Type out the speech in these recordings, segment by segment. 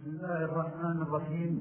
بسم الله الرحمن الرحيم.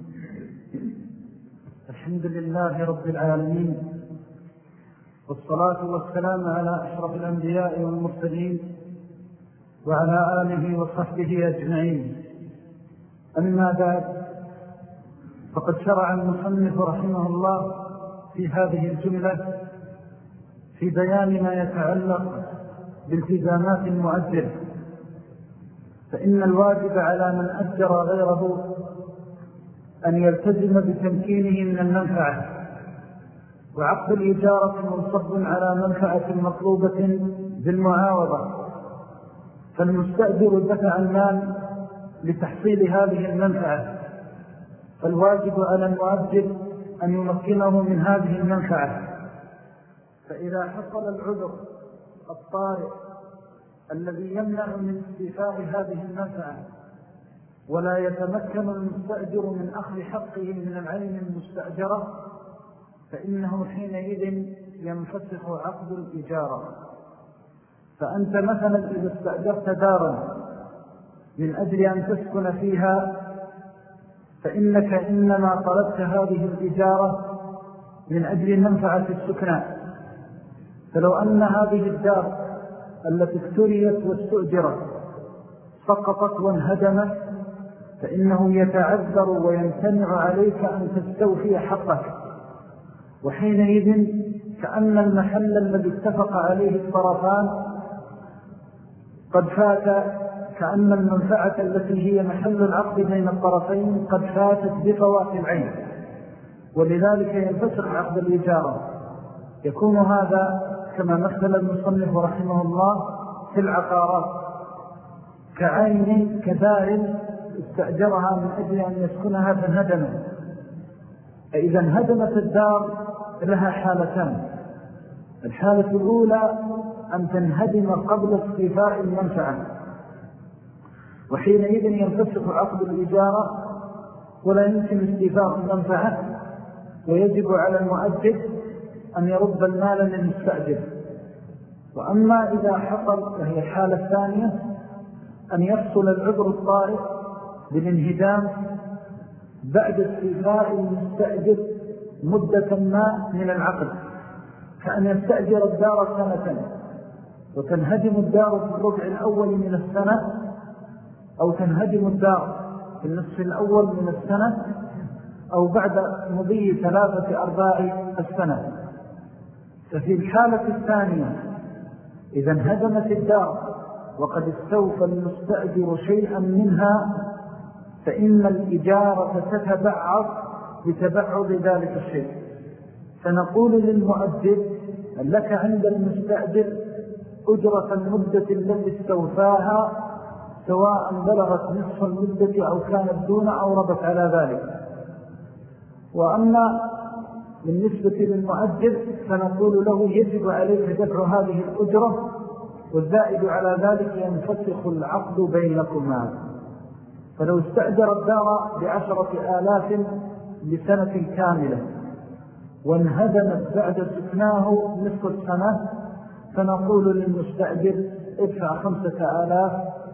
الحمد لله رب العالمين، والصلاة والسلام على أشرف الأنبياء والمرسلين وعلى آله وصحبه أجمعين. أما بعد، فقد شرع المصنف رحمه الله في هذه الجملة في بيان ما يتعلق بالتزامات المؤجر، فإن الواجب على من أجر غيره أن يلتزم بتمكينه من المنفعة، وعقد الإجارة منصب على منفعة مطلوبة بالمعاوضة، فالمستأجر دفع المال لتحصيل هذه المنفعة، فالواجب على المؤجر أن يمكنه من هذه المنفعة. فإذا حصل العذر الطارئ الذي يمنع من استيفاء هذه المنفعة ولا يتمكن المستأجر من أخذ حقه من العين المستأجرة، فإنه حينئذ ينفسخ عقد الإجارة. فأنت مثلا إذا استأجرت دارا من أجل أن تسكن فيها، فإنك إنما طلبت هذه الإجارة من أجل منفعة السكنى، فلو أن هذه الدار التي افتريت واستؤجرت سقطت وانهدمت، فإنه يتعذر ويمتنع عليك أن تستوفي حقك، وحينئذ كأن المحل الذي اتفق عليه الطرفان قد فات، كأن المنفعة التي هي محل العقد بين الطرفين قد فاتت بفوات العين، ولذلك ينفسخ عقد الإجارة. يكون هذا كما مثل المصنف رحمه الله في العقارات كعين كدار استأجرها من أجل أن يسكنها فانهدمت. فإذا انهدمت الدار لها حالتان: الحالة الأولى أن تنهدم قبل استيفاء المنفعة، وحينئذ ينفسخ عقد الإجارة ولا يمكن استيفاء المنفعة، ويجب على المؤجر أن يرد المال للمستأجر. وأما إذا حصل، وهي الحالة الثانية، أن يحصل العذر الطارئ بالانهدام بعد استيفاء المستأجر مدة ما من العقد، كأن يستأجر الدار سنة وتنهدم الدار في الربع الأول من السنة، أو تنهدم الدار في النصف الأول من السنة، أو بعد مضي 3/4 السنة. ففي الحالة الثانية إذا انهدمت الدار وقد استوفى المستأجر شيئا منها، فإن الإجارة تتبعض بتبعض ذلك الشيء، فنقول للمؤجر: لك عند المستأجر أجرة المدة التي استوفاها، سواء بلغت نصف المدة أو كانت دون أو ربت على ذلك. وأما بالنسبة للمؤجر فنقول له: يجب عليك دفع هذه الأجرة، والزائد على ذلك ينفسخ العقد بينكما. فلو استأجر الدار ب10,000 لسنة كاملة وانهدمت بعد سكناه نصف السنة، فنقول للمستأجر: ادفع 5,000،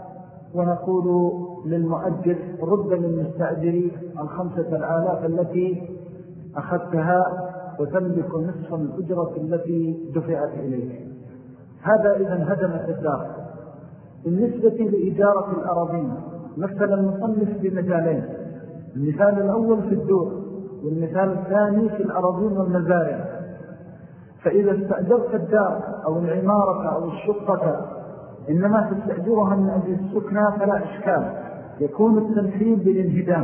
ونقول للمؤجر: رد للمستأجر 5,000 التي أخذتها وتملك نصف الأجرة التي دفعت إليك. هذا إذا انهدمت الدار. بالنسبة لإجارة الأراضين مثل المصنف بمثالين: المثال الأول في الدور، والمثال الثاني في الأراضين والمزارع. فإذا استأجرت الدار أو العمارة أو الشقة إنما تستأجرها من أجل السكنى فلا إشكال، يكون التنفيذ بالانهدام.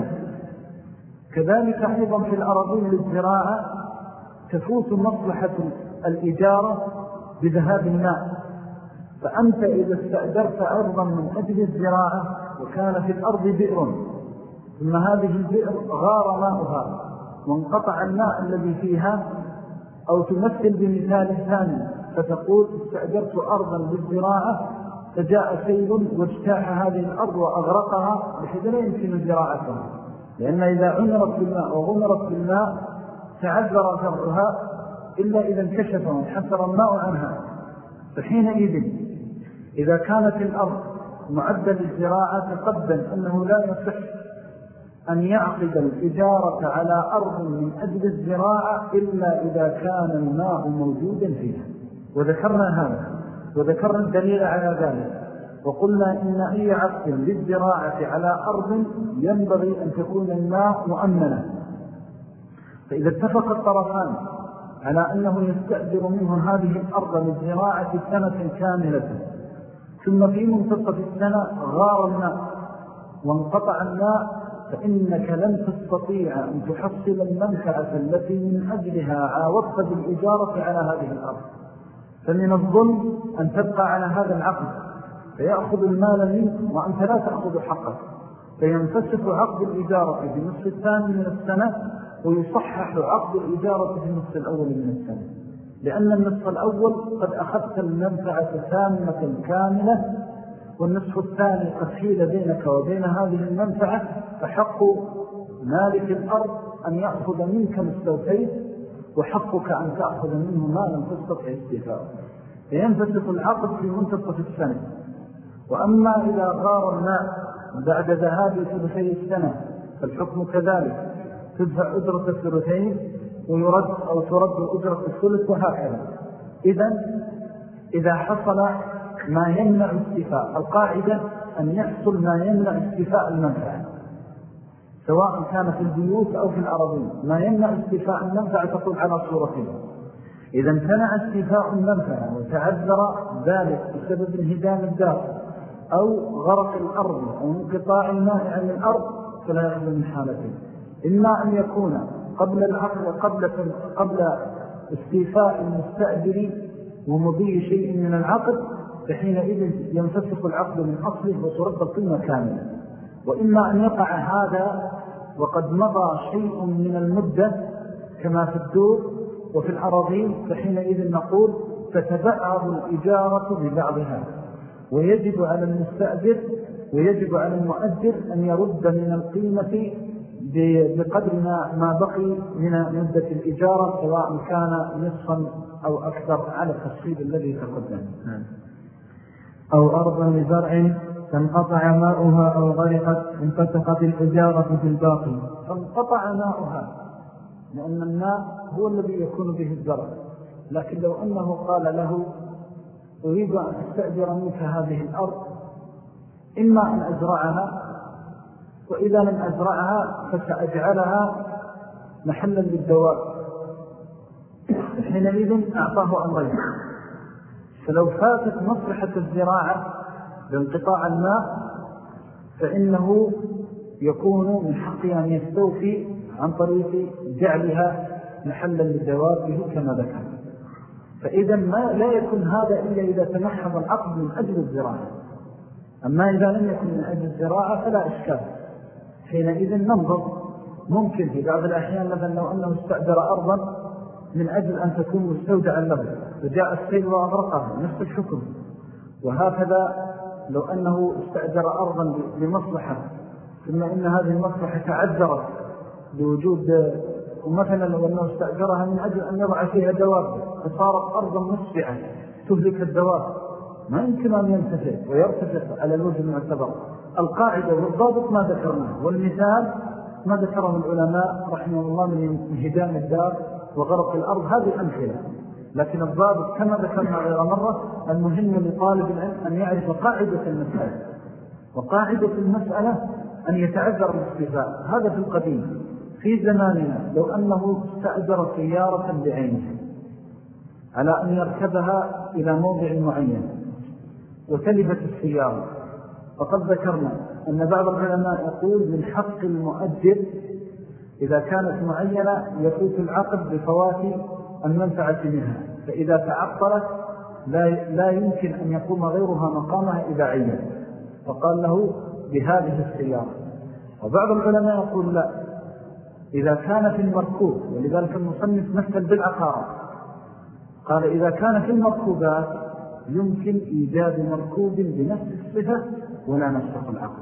كذلك أيضا في الأراضين للزراعة تفوت مصلحة الإجارة بذهاب الماء. فأنت إذا استأجرت أرضا من أجل الزراعة وكان في الأرض بئر، ثم هذه البئر غار ماؤها وانقطع الماء الذي فيها، أو تمثل بمثال ثاني فتقول: استأجرت أرضا للزراعة فجاء سيل واجتاح هذه الأرض وأغرقها بحيث لا يمكن زراعتها، لأن إذا عمرت بالماء وغمرت بالماء تعذر زرعها إلا إذا انكشف وانحسر الماء عنها. فحينئذ إذا كانت الأرض معدة للزراعة تقدم أنه لا يصح أن يعقد الإجارة على أرض من أجل الزراعة إلا إذا كان الماء موجودا فيها. وذكرنا هذا وذكرنا الدليل على ذلك، وقلنا إن أي عقد للزراعة على أرض ينبغي أن تكون الماء مؤمنا. فإذا اتفق الطرفان على أنه يستأجر منه هذه الأرض للزراعة سنة كاملة، ثم في منتصف السنة غار الماء وانقطع الماء، فإنك لن تستطيع أن تحصل المنفعة التي من أجلها عاوضت بالإجارة على هذه الأرض. فمن الظلم أن تبقى على هذا العقد فيأخذ المال منك وأنت لا تأخذ حقك، فينفسخ عقد الإجارة في النصف الثاني من السنة ويصحح عقد الإجارة في النصف الأول من السنة، لأن النصف الأول قد أخذت المنفعة تامة كاملة، والنصف الثاني قد حيل بينك وبين هذه المنفعة، فحق مالك الأرض أن يأخذ منك مستوفيت، وحقك أن تأخذ منه ما لم تستطع استيفاءه. فينفسخ العقد في منتصف السنة. وأما إذا غار الماء بعد ذهاب ثلثي السنة فالحكم كذلك، تدفع أجرة الثلثين ويرد أو ترد أجرة الثلث وهكذا. إذا حصل ما يمنع استيفاء، القاعدة أن يحصل ما يمنع استيفاء المنفعة سواء كان في البيوت أو في الأراضين. ما يمنع استيفاء المنفعة تقول على صورتين: إذا امتنع استيفاء المنفعة وتعذر ذلك بسبب انهدام الدار أو غرق الأرض أو انقطاع الماء عن الأرض، فلا يخلو من حالتين: إما أن يكون قبل العقد قبل استيفاء المستأجر ومضي شيء من العقد، فحينئذ ينفسخ العقد من أصله وترد القيمة كاملة، وإما أن يقع هذا وقد مضى شيء من المدة كما في الدور وفي الأراضين، فحينئذ نقول تتبعض الإجارة ببعضها، ويجب على المستأجر ويجب على المؤجر أن يرد من القيمة بقدر ما بقي من مدة الإجارة، سواء كان نصفا أو أكثر على التفصيل الذي تقدم. أو أرضا لزرع فانقطع ماؤها أو غرقت انفسخت الإجارة في الباقي. فانقطع ماؤها لأن الماء هو الذي يكون به الزرع، لكن لو أنه قال له: أريد أن أستأجر منك هذه الأرض، إما أن أزرعها، وإذا لم أزرعها فسأجعلها محلا للدواب، حينئذ أعطاه أمرين: فلو فاتت مصلحة الزراعة بانقطاع الماء فإنه يكون من حقه أن يستوفي عن طريق جعلها محلا للدواب كما ذكر. فإذا لا يكون هذا إلا إذا تمحض العقد من أجل الزراعة. أما إذا لم يكن من أجل الزراعة فلا إشكال، حينئذ ننظر. ممكن في بعض الأحيان مثلا لو أنه استأجر أرضا من أجل أن تكون مستودعا له فجاء السيل وأغرقها، نفس الحكم. وهكذا لو أنه استأجر أرضا لمصلحة ثم إن هذه المصلحة تعذرت بوجود، ومثلا لو أنه استأجرها من أجل أن يضع فيها دواب فصارت أرضا مسبعة تهلك الدواب، ما يمكن أن ينتفع ويرتفع على الوجه المعتبر. القاعدة والضابط ما ذكرناه، والمثال ما ذكره العلماء رحمه الله من انهدام الدار وغرق الأرض، هذه الأمثلة. لكن الضابط كما ذكرنا غير مرة، المهم لطالب العلم أن يعرف قاعدة المسألة، وقاعدة المسألة أن يتعذر الاستيفاء. هذا في القديم. في زماننا لو أنه استأجر سيارة بعينها على أن يركبها إلى موضع معين وتلفت السيارة، فقد ذكرنا أن بعض العلماء يقول من حق المؤجر إذا كانت معينة يفوت العقد بفوات المنفعة منها، فإذا تعطلت لا يمكن أن يقوم غيرها مقامها إذا عين، فقال له بهذه السيارة. وبعض العلماء يقول لا، إذا كان في المركوب، ولذلك المصنف مثل بالعقارة، قال إذا كان في المركوبات يمكن إيجاد مركوب بنفس الصفة ولا نفسخ العقد،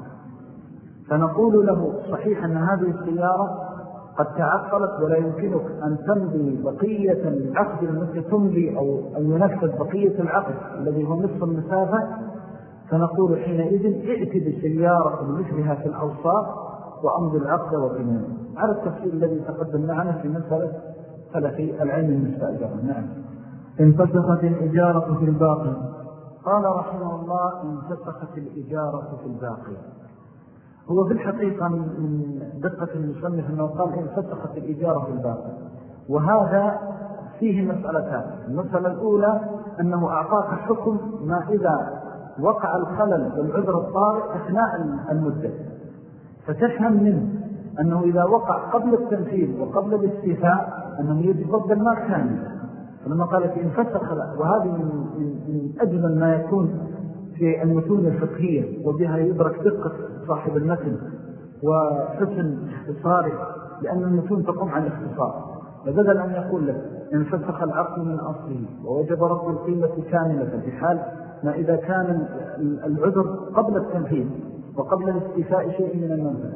فنقول له صحيح أن هذه السيارة قد تعطلت ولا يمكنك أن تمضي بقية العقد التي تمضي أو أن ينفذ بقية العقد الذي هو نصف المسافة، فنقول حينئذ ائت بسيارة مثلها في الأوصاف وأمضي العقد وقيمه، على التفسير الذي تقدم معنا في مسألة تلف العين المستأجرة. نعم. انفسخت الإجارة في الباقي. قال رحمه الله انفسخت الإجارة في الباقي. هو في الحقيقة من دقة المصنف أنه قال انفسخت الإجارة في الباقي، وهذا فيه مسألتان. المسألة الأولى أنه أعطاك حكم ما إذا وقع الخلل والعذر الطارئ أثناء المدة، فتفهم منه أنه إذا وقع قبل التنفيذ وقبل الاستيفاء أنه يجب رد المال كاملا. فلما قالت انفسخ، وهذه من أجمل ما يكون في المتون الفقهية، وبها يدرك دقة صاحب المتن وحسن اختصاره، لأن المتون تقوم عن الاختصار. فبدل أن يقول لك انفسخ العقد من أصله ووجب رد القيمة كاملة في حال ما إذا كان العذر قبل التنفيذ وقبل الاستيفاء شيء من المنفعة،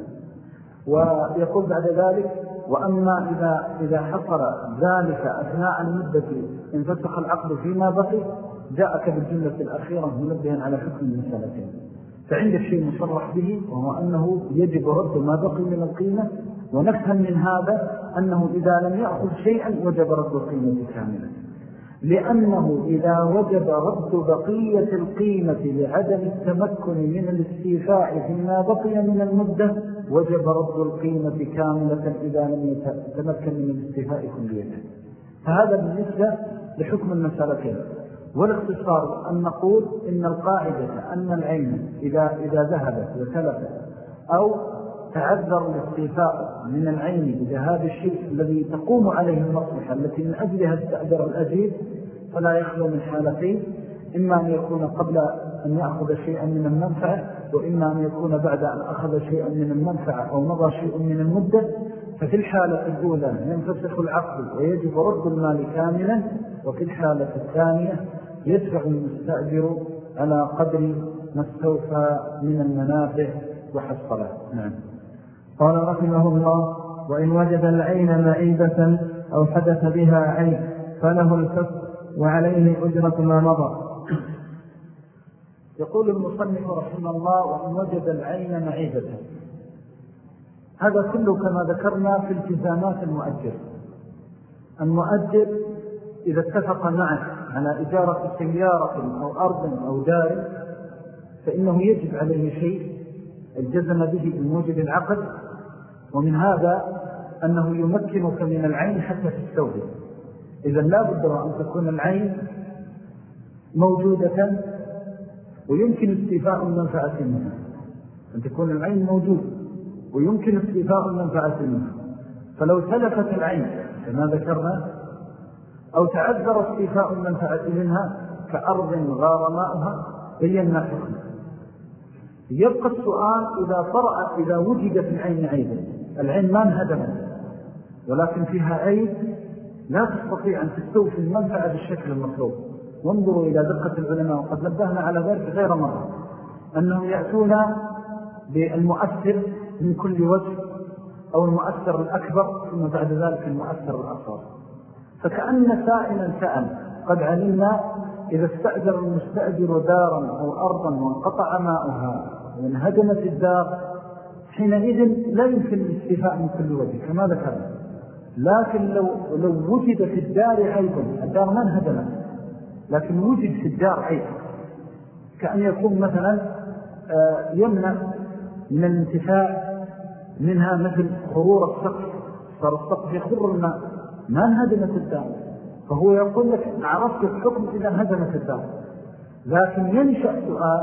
ويقول بعد ذلك وأما إذا حصل ذلك أثناء المدة انفسخ العقد فيما بقي، جاءك بالجملة الأخيرة منبها على حكم المسألتين. فعندك شيء مصرح به، وهو أنه يجب رد ما بقي من القيمة، ونفهم من هذا أنه إذا لم يأخذ شيئا وجب رد القيمة كاملة، لأنه إذا وجب رد بقية القيمة لعدم التمكن من الاستيفاء فيما بقي من المدة وجب رد القيمة كاملة إذا لم يتمكن من الاستيفاء كليته. فهذا بالنسبة لحكم المسألتين. والاختصار أن نقول إن القاعدة أن العين إذا ذهبت وتلفت أو تعذر الاستيفاء من العين بذهاب الشيء الذي تقوم عليه المصلحة التي من أجلها استأجر الأجير، فلا يخلو من حالتين: إما أن يكون قبل أن يأخذ شيئا من المنفعة، وإما أن يكون بعد أن أخذ شيئا من المنفعة أو مضى شيء من المدة. ففي الحالة الأولى ينفسخ العقد ويجب رد المال كاملا، وفي الحالة الثانية يدفع المستأجر على قدر ما استوفى من المنافع وحصله. نعم. قال رحمه الله: وإن وجد العين معيبة أو حدث بها عيب فله الكف وعليه أجرة ما مضى. يقول المصنف رحمه الله: وإن وجد العين معيبة. هذا كله كما ذكرنا في التزامات المؤجر. المؤجر إذا اتفق معه على إجارة سيارة أو أرض أو دار، فإنه يجب عليه شيء الجزم به بموجب العقد، ومن هذا أنه يمكنك من العين حتى تستوفي. إذن لا بد أن تكون العين موجودة ويمكن استيفاء المنفعة منها، أن تكون العين موجودة ويمكن استيفاء المنفعة منها. فلو تلفت العين كما ذكرنا أو تعذر استيفاء المنفعة منها كأرض غار ماؤها بينا حكم. يبقى السؤال: إذا وجد في العين عيب، العين ما انهدمت ولكن فيها عيب لا تستطيع أن تستوفي المنفعة بالشكل المطلوب. وانظروا إلى دقة العلماء، وقد نبهنا على ذلك غير مرة، أنهم يأتون بالمؤثر من كل وجه أو المؤثر الأكبر ثم بعد ذلك المؤثر الأصغر. فكأن سائلا سأل: قد علمنا إذا استأجر المستأجر دارا أو أرضا وانقطع ماؤها وانهدمت الدار، حينئذ لا يمكن الاستيفاء من كل وجه كما ذكرنا. لكن لو وجد في الدار عيب، الدار ما انهدمت لكن وجد في الدار عيب، كأن يكون مثلا يمنع من الانتفاع منها مثل خرور السقف، صار السقف يخر الماء، ما انهدمت الدار، فهو يقول لك عرفت الحكم إذا انهدمت الدار. لكن ينشأ سؤال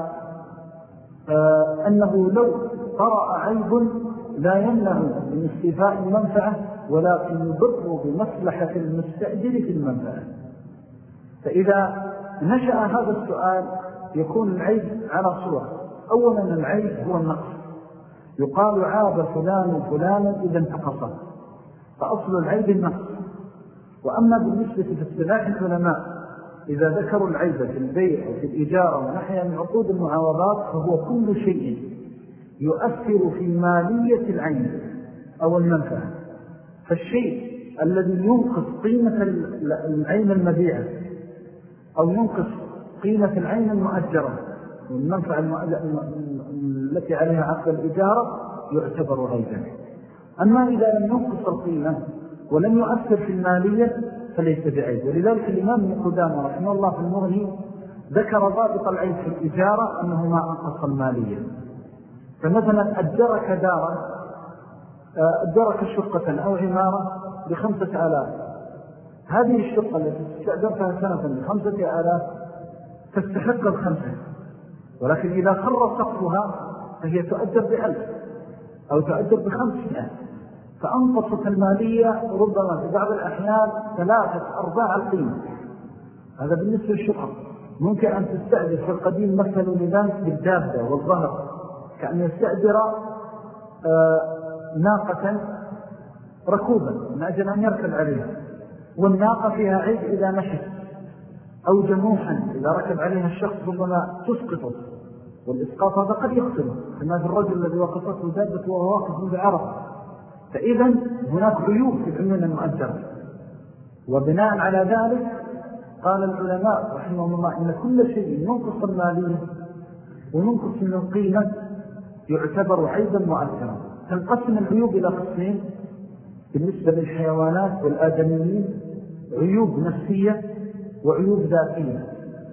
أنه لو طرأ عيب لا يمنع من استيفاء المنفعة ولكن يضر بمصلحة المستأجر في المنفعة. فإذا نشأ هذا السؤال يكون العيب على صورة: أولا العيب هو النقص، يقال عاب فلان فلانا إذا انتقصه، فأصل العيب النقص. وأما بالنسبة في اصطلاح العلماء إذا ذكروا العيب في البيع وفي الإجارة ونحيا من عقود المعاوضات، فهو كل شيء يؤثر في مالية العين أو المنفعة. فالشيء الذي ينقص قيمة العين المبيعة أو ينقص قيمة العين المؤجرة والمنفعة التي عليها عقد الإجارة، يعتبر عيبا. أما إذا لم ينقص القيمة ولم يؤثر في المالية فليس بعيب. ولذلك الإمام ابن قدامة رحمه الله في المغني ذكر ضابط العيب في الإجارة أنه ما أنقص المالية. فمثلا أجرك شقة أو عمارة ب5,000، هذه الشقة التي استأجرتها سنة ب5,000 تستحق 5، ولكن إذا خر سقفها فهي تؤجر ب1,000 أو تؤجر ب500، فأنقصت المالية ربما في بعض الأحيان 3/4 القيمة. هذا بالنسبة للشقق. ممكن أن تستأجر في القديم مثل لذلك بالدابة والظهر، كأن يستأجر ناقة ركوبة من أجل أن يركب عليها، والناقة فيها عيب إذا مشت، أو جموحا إذا ركب عليها الشخص ربما تسقطه، والإسقاط هذا قد يقتله كما في الرجل الذي وقفته دابة وهو واقف بعرف. فإذا هناك عيوب في العيون المؤجرة. وبناء على ذلك قال العلماء رحمهم الله إن كل شيء ينقص المالية وننقص من القيمة يعتبر عيبا مؤثرا. تنقسم العيوب إلى قسمين بالنسبة للحيوانات والآدميين: عيوب نفسية وعيوب ذاتية.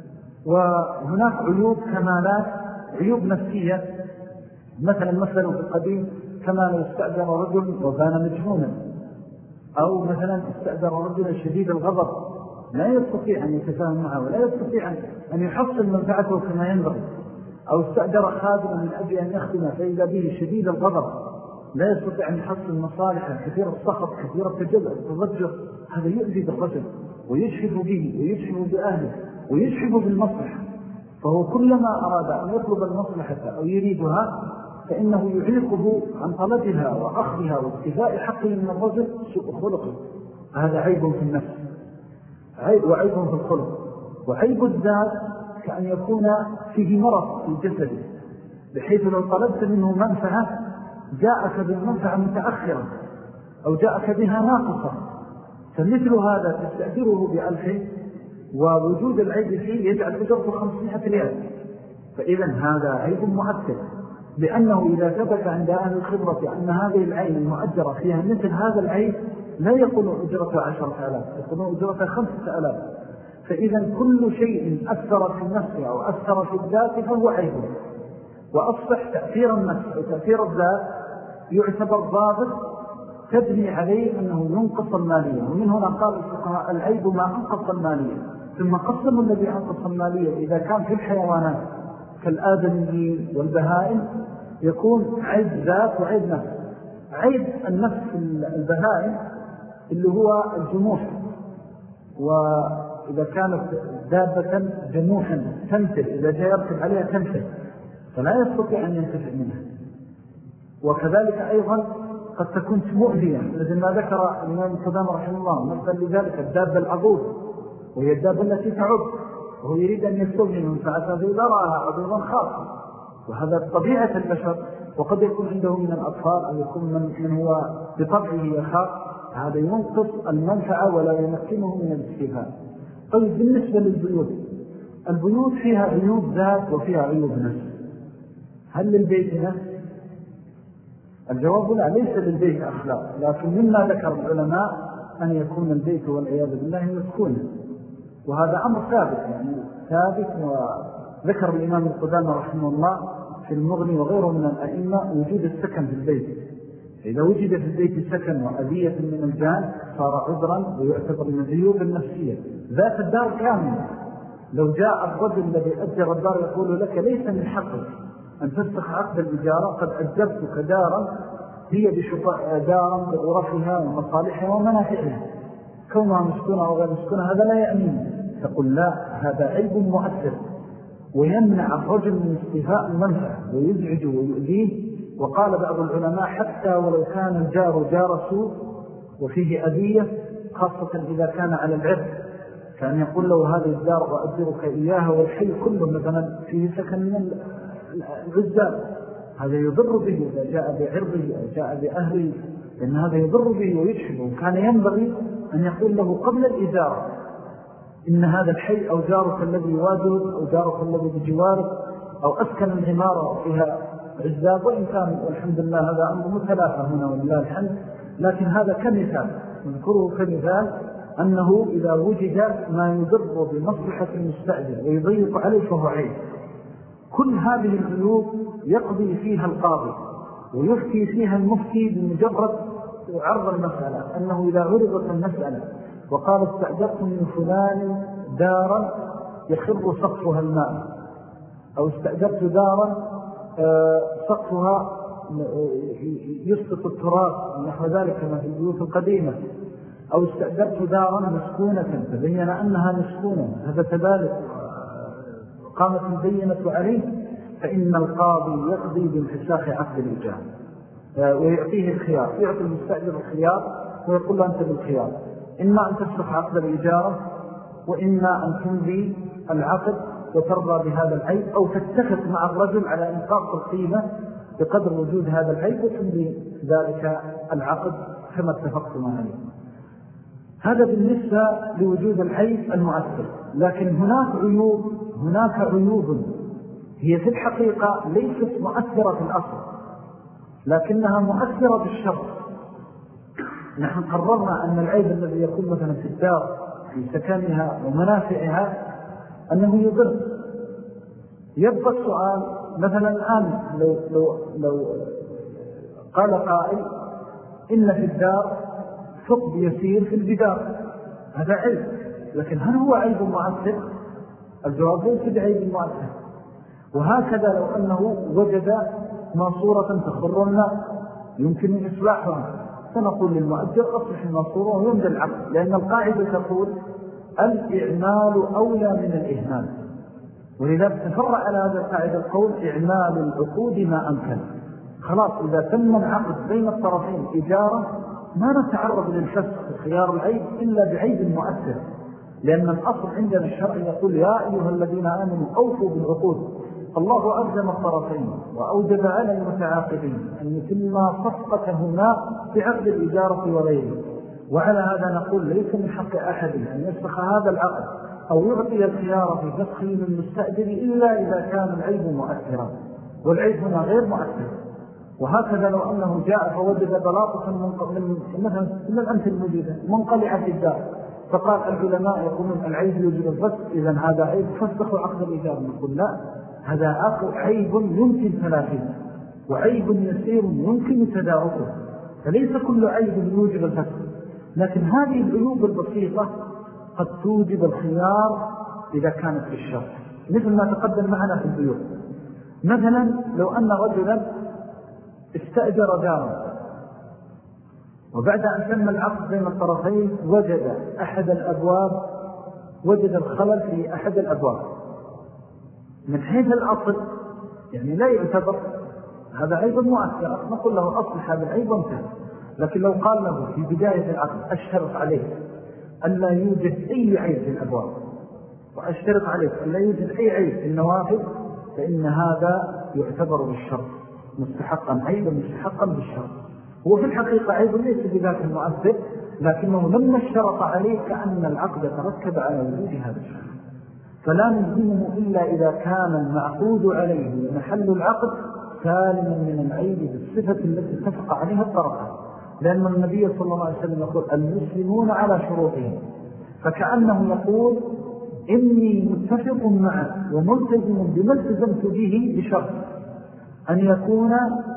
وهناك عيوب كمالات، عيوب نفسية مثلا في القديم كما لو استأجر رجل وكان مجنونا، أو مثلا استأجر رجل شديد الغضب لا يستطيع أن يتفاهم معه ولا يستطيع أن يحصل منفعته كما ينبغي، أو استأجر خادما من أجل أن يخدمه فإذا به شديد الغضب لا يستطيع أن يحصل مصالحه، كثير السخط، كثير التضجر. هذا يؤذي بالرجل ويشحف به ويشحف بأهله ويشحف بالمصلحة. فهو كلما أراد أن يطلب المصلحة أو يريدها فإنه يعيقه عن طلبها وأخذها واستفاء حقه من الرجل سوء خلقه. هذا عيب في النفس وعيب في الخلق. وعيب الذات كأن يكون فيه مرض في جسده، بحيث لو طلبت منه منفعة جاءك بالمنفعة متأخرة أو جاءك بها ناقصة، فمثل هذا تستأجره ب1000 ووجود العيب فيه يجعل أجرته 500 ريال. فإذا هذا عيب مؤثر، لأنه إذا ثبت عند أهل الخبرة أن هذه العين المؤجرة فيها مثل هذا العيب لا يقولون أجرته 10,000، يقولون أجرته 5,000. فإذا كل شيء أثر في النفس أو أثر في الذات فهو عيب. وأصبح تأثير النفس أو تأثير الذات يعتبر ضابط تبني عليه أنه ينقص المالية. ومن هنا قال الفقهاء العيب ما أنقص المالية. ثم قسموا الذي أنقص المالية إذا كان في الحيوانات كالآدميين والبهائم يكون عيب ذات وعيب نفس. عيب النفس البهائم اللي هو الجموح، وإذا كانت دابة جموحا تمثل إذا جاء يركب عليها تمثل فلا يستطيع أن ينتفع منها. وكذلك أيضا قد تكون مؤذية، لذلك ما ذكر الإمام القدامى رحمه الله مثل لذلك الدابة العضوض، وهي الدابة التي تعض وهو يريد أن يستوجه منفعتها فإذا رأها عضوضا خاصة، وهذا طبيعة البشر. وقد يكون عنده من الأطفال أو يكون من هو بطبعه يخاف، هذا ينقص المنفعة ولا يمكنه من الاستفادة. طيب بالنسبة للبيوت، البيوت فيها عيوب ذات وفيها عيوب نفس. هل للبيت نفس؟ الجواب لا، ليس للبيت أخلاق، لكن مما ذكر العلماء أن يكون البيت والعياذ بالله مسكونا، وهذا أمر ثابت ثابت. وذكر الإمام القدامى رحمه الله في المغني وغيره من الأئمة وجود السكن في البيت. إذا وجد في البيت سكن وأذية من الجان صار عذرا ويعتبر من العيوب النفسية. ذات الدار كاملة، لو جاء الرجل الذي أجر الدار يقول لك ليس من حقك أن تفسخ عقد الإجارة، قد أجرتك دارا هي دارا بغرفها ومصالحها ومنافعها، كونها مسكونة أو غير مسكونة هذا لا يأمين. تقول لا، هذا عيب مؤثر ويمنع الرجل من استيفاء المنفعة ويزعجه ويؤذيه. وقال بعض العلماء حتى ولو كان الجار جار سوء وفيه أذية، خاصة إذا كان على العرض، كان يقول له هذه الدار وأجرك إياها والحي كله مثلا فيه سكن من العزال، هذا يضر به إذا جاء بعرضه أو جاء بأهله، لأن هذا يضر به ويشحبه. كان ينبغي أن يقول له قبل الإجارة إن هذا الحي أو جارك الذي يواجهك أو جارك الذي بجوارك أو أسكن العمارة وفيها عزاب، وإن كان والحمد لله هذا أمر متلافى هنا ولله الحمد، لكن هذا كمثال نذكره كمثال أنه إذا وجد ما يضر بمصلحة المستأجر ويضيق عليه فهو عيب. كل هذه العيوب يقضي فيها القاضي ويفتي فيها المفتي بمجرد عرض المسألة، أنه إذا عرضت المسألة وقال استأجرت من فلان دارا يخر سقفها الماء، أو استأجرت دارا سقفها يسقط التراب نحو ذلك كما في البيوت القديمة، أو استأجرت دارا مسكونة تبين أنها مسكونة، هذا تبالغ قامت البينة عليه، فإن القاضي يقضي بانفساخ عقد الإيجار ويعطيه الخيار، يعطي المستأجر الخيار ويقول له أنت بالخيار، إما أن تفسخ عقد الإيجارة، وإما أن تمضي العقد وترضى بهذا العيب، أو تتفق مع الرجل على إنقاص القيمة بقدر وجود هذا العيب وتمضي ذلك العقد كما اتفقتم عليه. هذا بالنسبة لوجود العيب المؤثر. لكن هناك عيوب هي في الحقيقة ليست مؤثرة في الأصل، لكنها مؤثرة بالشر. نحن قررنا أن العيب الذي يكون مثلا في الدار في سكنها ومنافعها أنه يضر. يبقى السؤال مثلا الآن لو قال قائل إن في الدار ثقب يسير في الجدار، هذا عيب، لكن هل هو عيب مؤثر؟ الجواب ليس بعيب مؤثر. وهكذا لو أنه وجد ماسورة تخر الماء يمكن إصلاحها، فنقول للمؤجر أصلح الماسورة ويمضي العقد، لأن القاعدة تقول الإعمال أولى من الإهمال، ولذلك تفرع على هذا القاعدة القول إعمال العقود ما أمكن. خلاص إذا تم العقد بين الطرفين إجارة ما نتعرض للفسخ خيار العيب إلا بعيب مؤثر، لأن الأصل عندنا الشرع يقول يا أيها الذين آمنوا أوفوا بالعقود. الله ألزم الطرفين وأوجب على المتعاقدين أن يتم صفقتهما بعقد الإجارة وغيره، وعلى هذا نقول ليس من حق أحد أن يفسخ هذا العقد أو يعطي الخيار في فسخه للمستأجر إلا إذا كان العيب مؤثرا، والعيب هنا غير مؤثر. وهكذا لو أنه جاء فوجد بلاطة مثلا من الأمثل الموجودة منقلعة في الدار، فقال العلماء يقولون العيب يوجد الفسخ، إذن هذا عيب فسخوا عقد الإيجار. نقول لا، هذا عيب يمكن تلافيه وعيب يسير يمكن تداركه، فليس كل عيب يوجب الفسخ. لكن هذه العيوب البسيطة قد توجب الخيار إذا كانت في الشر، مثل ما تقدم معنا في البيوت. مثلا لو أن رجلا استأجر دارا وبعد أن تم العقد بين الطرفين وجد الخلل في أحد الأبواب، من حيث الأصل يعني لا يعتبر هذا عيب مؤثر، نقول له أصلح هذا العيب وانتهى. لكن لو قال له في بداية العقد أشترط عليه أن لا يوجد أي عيب في الأبواب، وأشترط عليه أن لا يوجد أي عيب في النوافذ، فإن هذا يعتبر بالشرط مستحقا عيبا مستحقا بالشرط. هو في الحقيقة عيب ليس بذاك المؤثر، لكنه لما اشترط عليه كأن العقد تركب على وجود هذا الشرط، فلا نلزمه إلا إذا كان المعقود عليه محل العقد سالما من العيب بالصفة التي اتفق عليها الطرفان، لأن النبي صلى الله عليه وسلم يقول المسلمون على شروطهم، فكأنه يقول إني متفق معه وملتزم بما التزمت به بشرط أن يكون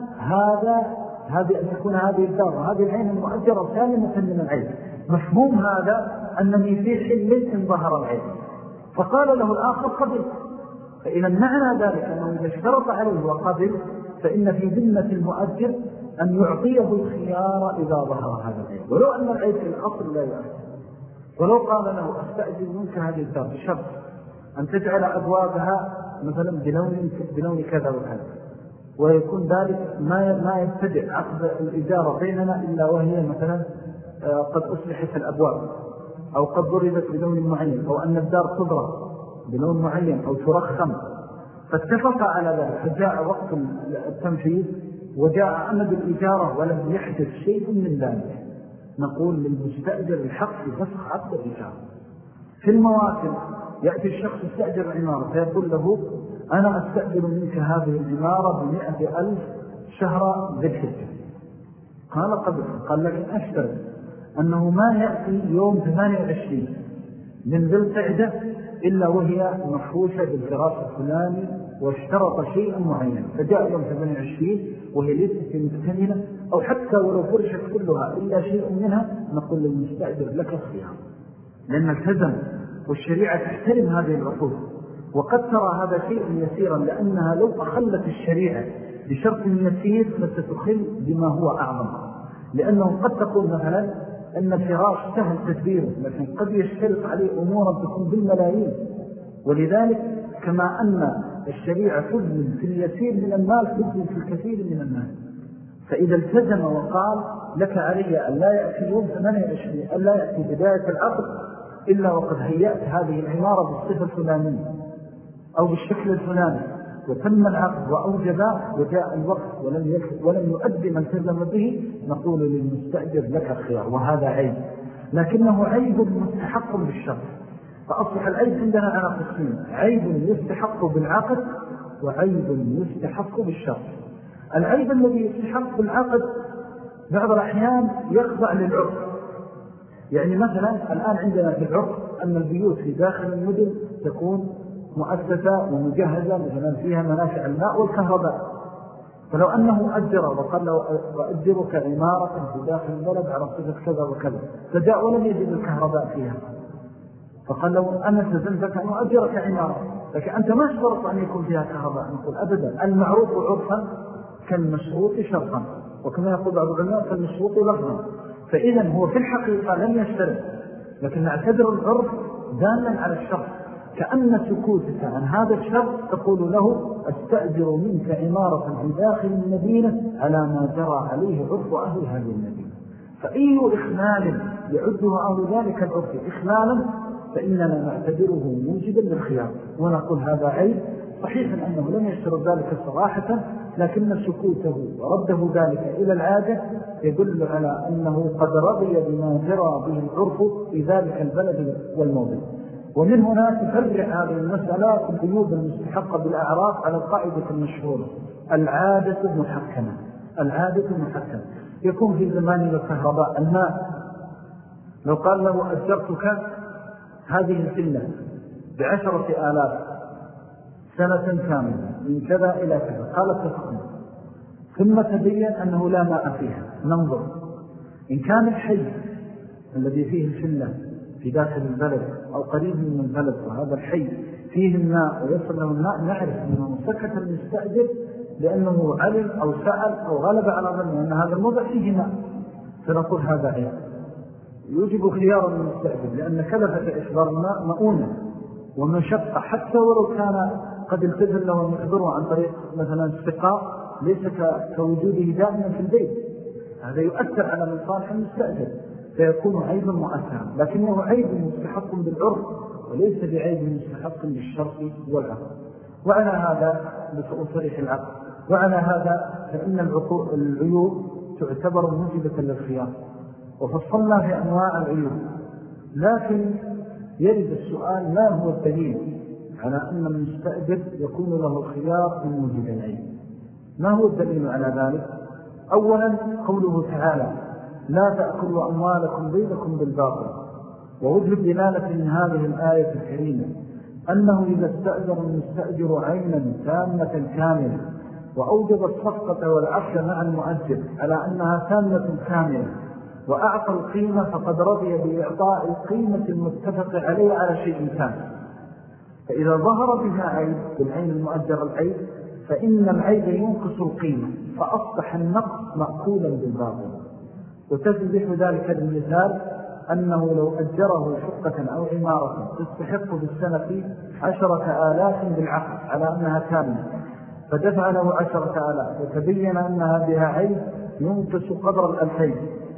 هذه الدار وهذه العين المؤجرة سالمة من العيب. مفهوم هذا أنني في حل إن ظهر العيب، فقال له الآخر قبل. فإذا معنى ذلك أنه إذا اشترط عليه وقبل فإن في ذمة المؤجر أن يعطيه الخيار إذا ظهر هذا العيب، ولو أن العيب في الأصل لا يؤثر. ولو قال له أستأجر منك هذه الدار بشرط أن تجعل أبوابها مثلا بلون كذا وكذا، ويكون ذلك ما يبتدع عقد الإجارة بيننا إلا وهي مثلا قد أصلحت الأبواب أو قد ضربت بلون معين، أو أن الدار تضرب بلون معين أو ترخم، فاتفق على ذلك، فجاء وقت التنفيذ وجاء أمد الإجارة ولم يحدث شيء من ذلك، نقول للمستأجر الحق في فسخ عقد الإجارة. في المواسم يأتي الشخص يستأجر العمارة فيقول له أنا أستأجر منك هذه العمارة ب100,000 شهر ذي الحجة. قال قبل، قال لكن أشترط أنه ما يأتي يوم 28 من ذي القعدة إلا وهي مفروشة بالفراش الفلاني، واشترط شيئا معين، فجاء يوم 28 وهي ليست مكتملة، أو حتى ولو فرشت كلها إلا شيء منها، نقول للمستأجر لك الخيار، لأن التزم، والشريعة تحترم هذه العقود. وقد ترى هذا شيء يسيرا، لأنها لو أخلت الشريعة بشرط يسير فتتخل بما هو أعظم، لأنه قد تقول مثلا أن الفراش سهل تدبيره، لكن قد يشترط عليه أمورا تكون بالملايين. ولذلك كما أن الشريعة تظلم في اليسير من المال تظلم في الكثير من المال، فإذا التزم وقال لك علي أن لا يأتي يوم 28 أن لا يأتي بداية العقد إلا وقد هيأت هذه العمارة بالصفة الفلانية أو بالشكل الفلاني، وتم العقد وأوجب وجاء الوقت ولم يؤدي ما التزم به، نقول للمستأجر لك الخيار، وهذا عيب، لكنه عيب مستحق بالشرط. فأصبح العيب عندنا على قسمين: عيب يستحق بالعقد، وعيب يستحق بالشرط. العيب الذي يستحق بالعقد بعض الأحيان يخضع للعرف، يعني مثلا الآن عندنا في العرف أن البيوت في داخل المدن تكون مؤسسة ومجهزة مثلا فيها منافع الماء والكهرباء، فلو أنه أجر وقال له أجرك عمارة في داخل البلد على صفة كذا وكذا، فجاء ولم يجد الكهرباء فيها، فقال له أنا تزمتك أن أجرك عمارة، لكن أنت ما اشترط أن يكون فيها كهرباء. نقول أبدا، المعروف عرفا كالمشروط شرطا، وكما يقول بعض العلماء كالمشروط لفظا. فإذا هو في الحقيقة لم يشترط، لكن نعتبر العرف دالا على الشرط، كأن سكوتك عن هذا الشرط تقول له أستأجر منك عمارة في داخل المدينة على ما جرى عليه عرف أهل هذه المدينة. فأي إخلال يعده أهل ذلك العرف إخلالا فإننا نعتبره موجبا للخيار، ونقول هذا عيب. صحيح أنه لم يشترط ذلك صراحة، لكن سكوته ورده ذلك إلى العادة يدل على أنه قد رضي بما جرى به العرف في ذلك البلد والموضع. ومن هنا تفرع هذه المسألة العيوب المستحقة بالأعراف على القاعدة المشهورة: العادة المحكمة. العادة المحكمة يكون في زمان الكهرباء الماء، لو قال له أجرتك هذه الفلة ب10,000 سنة كاملة من كذا إلى كذا، قالت تفقنا، ثم تبين أنه لا ماء فيها، ننظر إن كان الحي الذي فيه الفلة في داخل البلد أو قريب من البلد وهذا الحي فيه الماء ويصل له الماء، نعرف أنه سكت المستأجر لأنه علم أو سأل أو غلب على ظنه أن هذا الموضع فيه ماء، فنقول هذا عيب يوجب خيار المستأجر، لأن كلفة إحضار الماء مؤونة ومشقة، حتى ولو كان قد التزم له أن يحضره عن طريق مثلا السقاء ليس كوجوده دائما في البيت، هذا يؤثر على مصالح المستأجر فيكون عيبا مؤثرا، لكنه عيب مستحق بالعرف وليس بعيب مستحق بالشرط والعقل. وعلى هذا بصريح العقل، وعلى هذا فإن العيوب تعتبر موجبة للخيار، وفصلنا في أنواع العيوب. لكن يرد السؤال: ما هو الدليل على أن المستأجر يكون له الخيار من موجب العيب؟ ما هو الدليل على ذلك؟ أولا قوله تعالى: لا تأكلوا أموالكم بينكم بالباطل. ووجه الدلالة من هذه الآية الكريمة أنه إذا استأجر المستأجر عينا تامة كاملة وأوجب الصفقة والعقد مع المؤجر على أنها تامة كاملة وأعطى القيمة، فقد رضي بإعطاء القيمة المتفق عليه على شيء كامل. فإذا ظهر بها عيب بالعين المؤجر العيب، فإن العيب ينقص القيمة، فأصبح النقص مأكولا بالباطل. وتتضح ذلك المثال أنه لو أجره شقة أو عمارة تستحق بالسنة 10,000 بالعقد على أنها كاملة، فدفع له 10,000 وتبين أنها بها عيب ينقص قدر 2,000،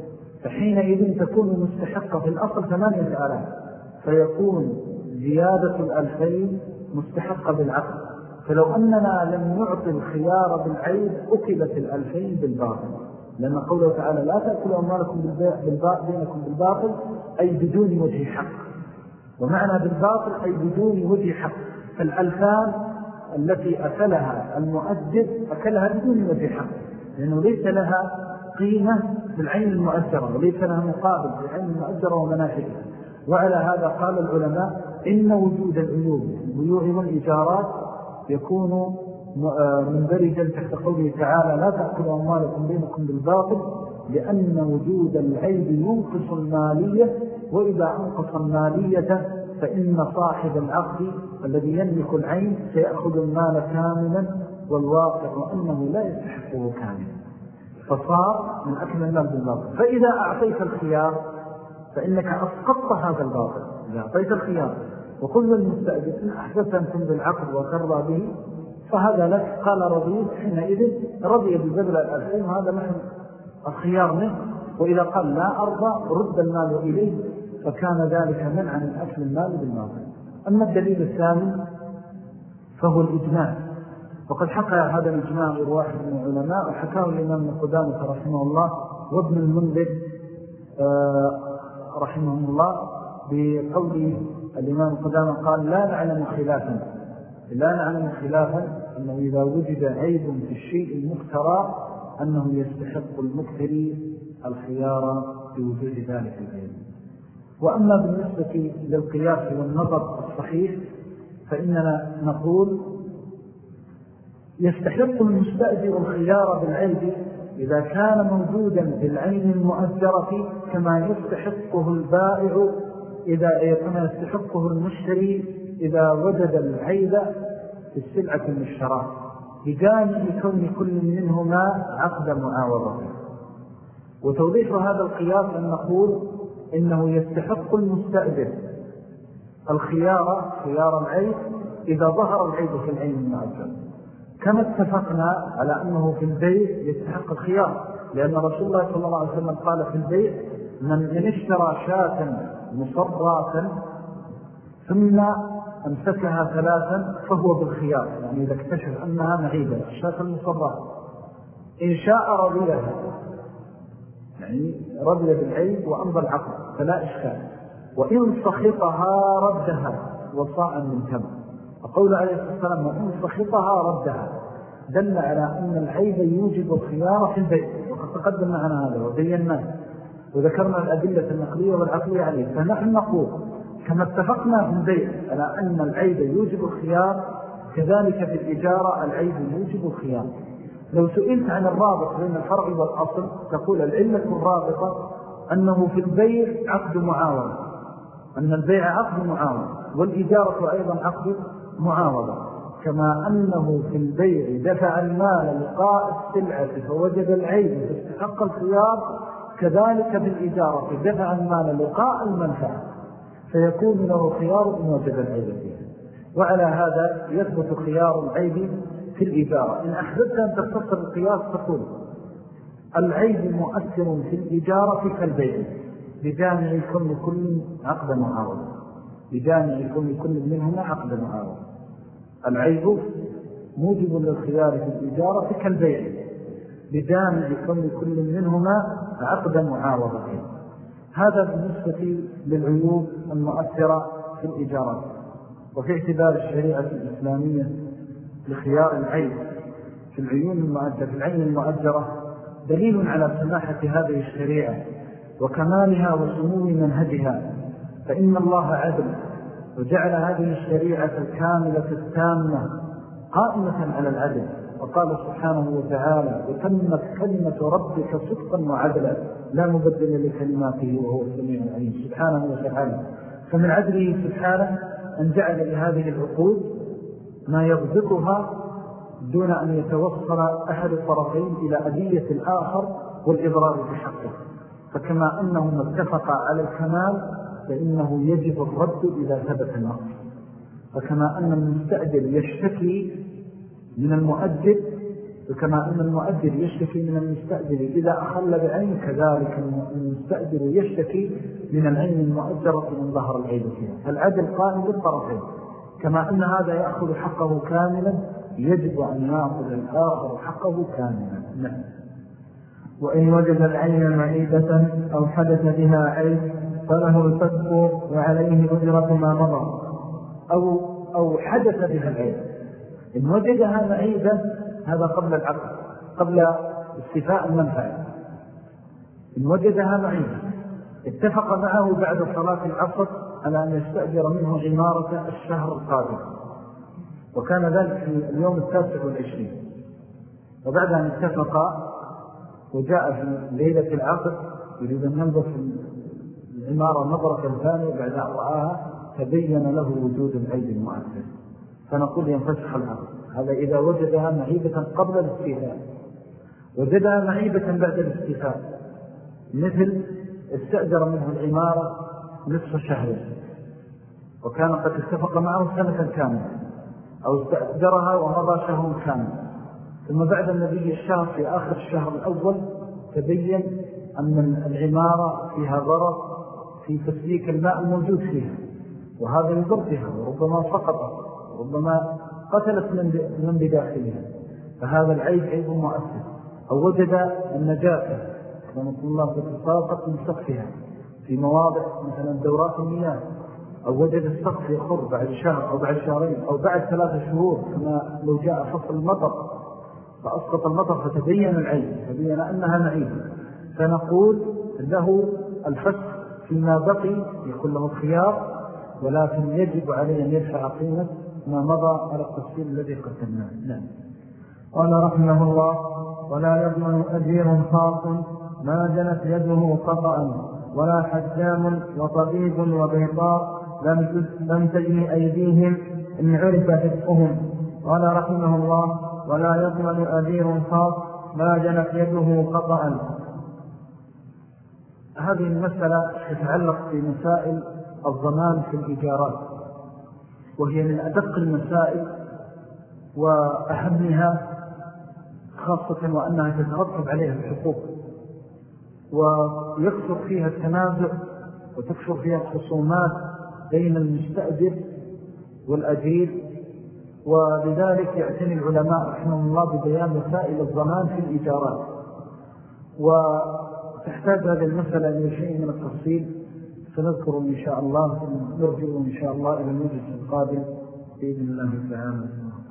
فحينئذ تكون مستحقة في الأصل 8,000، فيكون زيادة 2,000 مستحقة بالعقد. فلو أننا لم نعطي الخيار بالعيب أكلت 2,000 بالباطل، لأن قوله تعالى: لا تأكلوا أموالكم بينكم بالباطل، أي بدون وجه حق. ومعنى بالباطل أي بدون وجه حق، فال2,000 التي أكلها المؤجر أكلها بدون وجه حق، لأنه ليس لها قيمة في العين المؤجرة وليس لها مقابل في العين المؤجرة ومنافعها. وعلى هذا قال العلماء إن وجود العيوب البيوع والإيجارات يكون مندرجا تحت قوله تعالى لا تأكلوا أموالكم بينكم بالباطل لأن وجود العيب ينقص المالية، وإذا أنقص المالية فإن صاحب العقد الذي يملك العين سيأخذ المال كاملا، والواقع أنه لا يستحقه كاملا، فصار من أكل المال بالباطل. فإذا أعطيت الخيار فإنك أسقطت هذا الباطل. إذا أعطيت الخيار وقلنا المستأجر إن أحدث أن تنزل العقد وترضى به فهذا لك، قال رضيت حينئذ رضي ببذل 2000 وهذا نحن الخيار منه. وإذا قال لا أرضى رد المال إليه فكان ذلك منعا من أكل المال بالباطل. أما الدليل الثاني فهو الإجماع، وقد حكى هذا الإجماع واحد من العلماء وحكاه الإمام ابن قدامة رحمه الله وابن المنذر رحمه الله بقول الإمام قدامة قال لا نعلم خلافا أنه إذا وجد عيب في الشيء المخترى أنه يستحق المكتري الخيار بوجود ذلك العيب. وأما بالنسبة للقياس والنظر الصحيح فإننا نقول يستحق المستأجر الخيار بالعيب إذا كان موجودا بالعين المؤجرة كما يستحقه البائع كما يستحقه المشتري إذا وجد العيب في السلعة المشتراه، بجانب كون كل منهما عقد معاوضة. وتوضيح هذا القياس أن نقول إنه يستحق المستأجر خيار العيب إذا ظهر العيب في العين المؤجرة، كما اتفقنا على أنه في البيع يستحق الخيار، لأن رسول الله صلى الله عليه وسلم قال في البيع من اشترى شاة مصراة ثم أمسكها 3 فهو بالخيار، يعني إذا اكتشف أنها معيبة الشاة المصراة إن شاء رضيها، يعني رضي بالعيب وأمضى العقد فلا إشكال، وإن سخطها ردها وصاعا من تمر. فقول عليه الصلاة والسلام وإن سخطها ردها دل على أن العيب يوجب الخيار في البيع، وقد تقدم معنا هذا وبيناه وذكرنا الأدلة النقلية والعقلية عليه. فنحن نقول كما اتفقنا في البيع على أن العيب يوجب الخيار كذلك في الإجارة العيب يوجب الخيار. لو سئلت عن الرابط بين الفرع والأصل تقول العلة الرابطة أنه في البيع عقد معاوضة، أن البيع عقد معاوضة والإجارة أيضا عقد معاوضة، كما أنه في البيع دفع المال لقاء السلعة فوجد العيب فاستحق الخيار، كذلك في الإجارة دفع المال لقاء المنفعة فيكون له خيار إن وجد العيب فيه. وعلى هذا يثبت خيار العيب في الإجارة. إن أحببت أن تختصر القياس تقول العيب مؤثر في الإجارة كالبيع بجامع كل عقد معاوضة، بجامع كل منهما عقد معاوضة. العيب موجب للخيار في الإجارة كالبيع بجانب كل منهما عقد معاوضة. هذا بالنسبة للعيوب المؤثرة في الإجارات. وفي اعتبار الشريعة الإسلامية لخيار العيب في العين المؤجرة دليل على سماحة هذه الشريعة وكمالها وسمو منهجها، فإن الله عدل وجعل هذه الشريعة الكاملة التامة قائمة على العدل. وقال سبحانه وتعالى وتمت كلمة ربك صدقا وعدلا لا مبدل لكلماته وهو السميع العليم سبحانه وتعالى. فمن عدله سبحانه أن جعل لهذه العقود ما يضبطها دون أن يتوصل أحد الطرفين إلى أذية الآخر والإضرار بحقه. فكما أنهم اتفقا على الكمال فإنه يجب الرد إذا ثبت النقص. فكما أن المستأجر يشتكي من المؤجر وكما أن المؤجر يشتكي من المستأجر إذا أخل بعين، كذلك المستأجر يشتكي من العين المؤجرة من ظهر العيب فيها. فالعدل قائم للطرفين، كما أن هذا يأخذ حقه كاملا يجب أن يأخذ الآخر حقه كاملا. نعم. وإن وجد العين معيبة أو حدث بها عيب فله الفسق وعليه أجرة ما مضى. أو حدث بها العيب، إن وجدها معيبة هذا قبل العقد، قبل استيفاء المنفعة. إن وجدها معيبة اتفق معه بعد صلاة العصر على أن يستأجر منه عمارة الشهر القادم، وكان ذلك في اليوم 29، وبعد أن اتفقا وجاء في ليلة العقد يريد أن ينظر في العمارة نظرة ثانية بعد أن رآها تبين له وجود العيب المؤثر، فنقول ينفسخ العقد. هذا إذا وجدها معيبة قبل الاستيفاء. وجدها معيبة بعد الاستيفاء، مثل استأجر منه العمارة نصف شهر وكان قد اتفق معه سنة كاملة، أو استأجرها ومضى شهر كامل، ثم بعد النبي الشهر في آخر الشهر الأول تبين أن العمارة فيها ضرر في تسليك الماء الموجود فيها، وهذا يضر بها وربما سقطت وربما قتلت من بداخلها، فهذا العيب عيب مؤثر. أو وجد النجاسة كما نقول الله بتساقط من سقفها في مواضع مثلا دورات المياه، أو وجد السقف يخر بعد شهر أو بعد شهرين أو بعد 3 شهور، كما لو جاء فصل المطر فأسقط المطر فتبين العيب، تبين أنها معيبة، فنقول له الفسخ فيما بقي، يكون له خيار، ولكن يجب عليه أن يدفع قيمة ما مضى على التفصيل الذي قدمناه. نعم. قال رحمه الله: ولا يضمن أجير خاص ما جنت يده خطأ، ولا حجام وطبيب وبيطاء لم تجني أيديهم إن عرف رزقهم. قال رحمه الله: ولا يضمن أجير خاص ما جنت يده خطأ. هذه المسألة تتعلق بمسائل الضمان في الإيجارات، وهي من أدق المسائل وأهمها، خاصة وأنها تترتب عليها الحقوق، ويكثر فيها التنازع وتكثر فيها الخصومات بين المستأجر والأجير، ولذلك يعتني العلماء رحمهم الله ببيان مسائل الضمان في الإيجارات. وتحتاج هذه المسألة إلى شيء من التفصيل سنذكر إن شاء الله، نرجع إن شاء الله إلى المجلس القادم بإذن الله تعالى.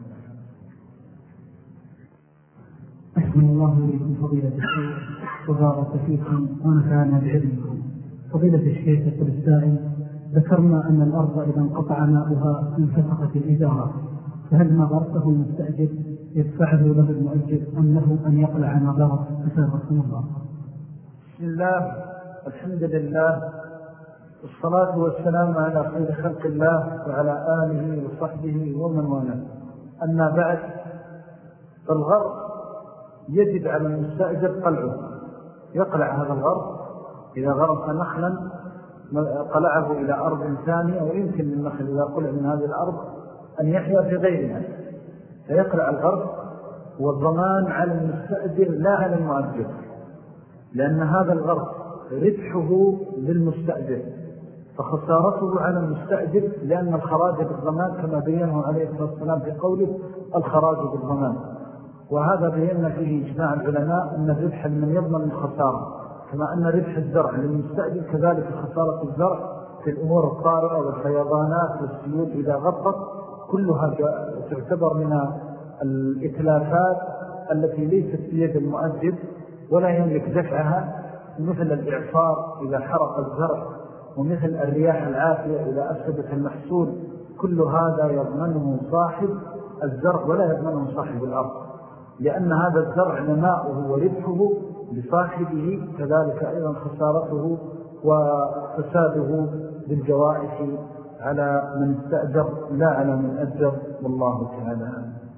أحسن الله إليكم فضيلة الشيخ وبارك فيكم ونفعنا بعلمكم. فضيلة الشيخ يقول السائل: ذكرنا أن الأرض إذا انقطع ماؤها انفسخت الإجارة، فهل ما غرسه المستأجر يدفعه له المؤجر أم له أن يقلع ما غرس؟ أسابقكم الله. بسم الله، الحمد لله، والصلاة والسلام على خير خلق الله وعلى آله وصحبه ومن والاه. أما بعد، فالغرس يجب على المستأجر قلعه، يقلع هذا الغرس. إذا غرس نخلا قلعه إلى أرض ثانية، أو يمكن للنخل إذا قلع من هذه الأرض أن يحيا في غيرها، فيقلع الغرس. والضمان على المستأجر لا على المؤجر، لأن هذا الغرس ربحه للمستأجر، فخسارته على المستأجر، لأن الخراج بالضمان كما بينه عليه الصلاة والسلام في قوله: الخراج بالضمان. وهذا بينا فيه إجماع العلماء أن الربح من يضمن الخسارة، كما أن ربح الزرع للمستأجر كذلك خسارة الزرع في الأمور الطارئة والفيضانات والسيول إذا غطت، كلها تعتبر من الإتلافات التي ليست بيد المؤجر ولا يملك دفعها، مثل الإعصار إذا حرق الزرع، ومثل الرياح العافية إذا أفسدت المحصول. كل هذا يضمنه صاحب الزرع ولا يضمنه صاحب الأرض، لأن هذا الزرع نماؤه وربحه لصاحبه، كذلك أيضا خسارته وفساده بالجوائح على من استأجر لا على من أجر، والله تعالى.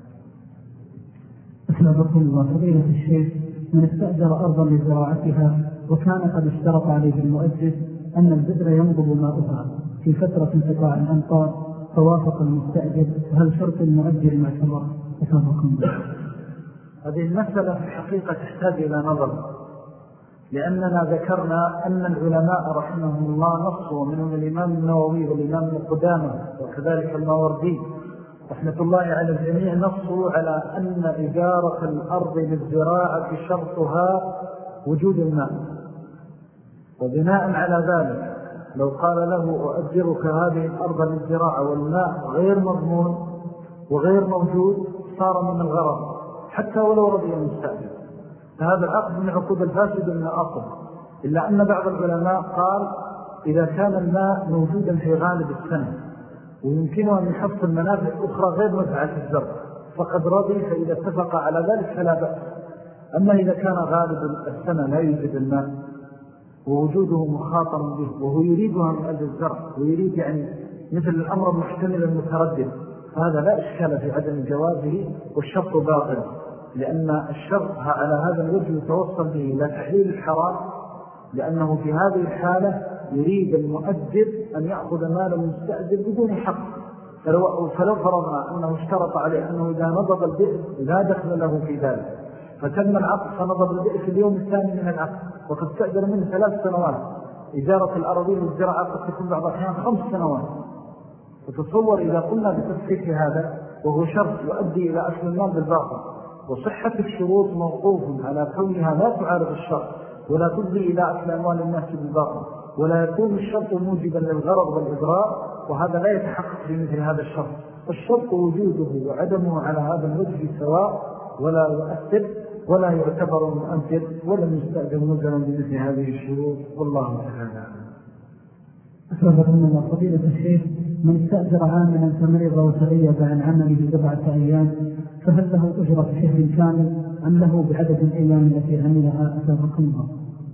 أسابقكم الله. فضيلة الشيخ: من استأجر أرضا لزراعتها وكان قد اشترط عليه المؤجر أن البئر ينضب ماؤها في فترة انقطاع الأمطار، فوافق المستأجر، هل شرط المؤجر معتبر؟ أسابقكم الله. هذه المسألة في الحقيقة تحتاج إلى نظر، لأننا ذكرنا أن العلماء رحمهم الله نصوا، منهم الإمام النووي والإمام القدامى وكذلك الماوردي رحمة الله على الجميع، نصوا على أن إجارة الأرض للزراعة شرطها وجود الماء. وبناء على ذلك لو قال له: أؤجرك هذه الأرض للزراعة والماء غير مضمون وغير موجود، صار من الغرض حتى ولو رضي المستأجر، فهذا العقد من عقود الفاسد من الأصل. إلا أن بعض العلماء قال إذا كان الماء موجودا في غالب السنة ويمكنه أن يحصل منافع أخرى غير منفعة الزرع فقد رضي، فإذا اتفق على ذلك فلا بأس. أما إذا كان غالب السنة لا يوجد الماء ووجوده مخاطر به وهو يريدها من أجل الزرع ويريد يعني مثل الأمر المحتمل المتردد، فهذا لا إشكال في عدم جوازه والشرط باطل، لأن الشرط على هذا الوجه يتوصل به إلى تحليل الحرام، لأنه في هذه الحالة يريد المؤجر أن يأخذ مال المستأجر بدون حق. فلو فرضنا أنه اشترط عليه أنه إذا نضب البئر لا دخل له في ذلك، فتم العقد فنضب البئر في اليوم الثاني من العقد وقد استأجر منه 3 سنوات. إجارة الأراضي والزراعة قد تكون بعض الأحيان 5 سنوات. وتصور إذا قلنا بتفكيك هذا وهو شرط يؤدي إلى أكل المال بالباطل، وصحة الشروط موقوف على كونها لا تعارض الشرط ولا تفضي إلى أكل أموال الناس بالباطل، ولا يكون الشرط موجبا للغرض والإضرار، وهذا لا يتحقق في مثل هذا الشرط. الشرط وجوده وعدمه على هذا الوجه سواء ولا يؤثر ولا يعتبر مؤثر ولم يستأجر مزلا بمثل هذه الشروط، والله تعالى. أسأل الله فضيلة الشيخ، من استأجر عاملا فمرض وتغيب عن عمله 7 أيام فهل له أجرة شهر كامل أم له بعدد الأيام التي عملها؟ أسألكم الله.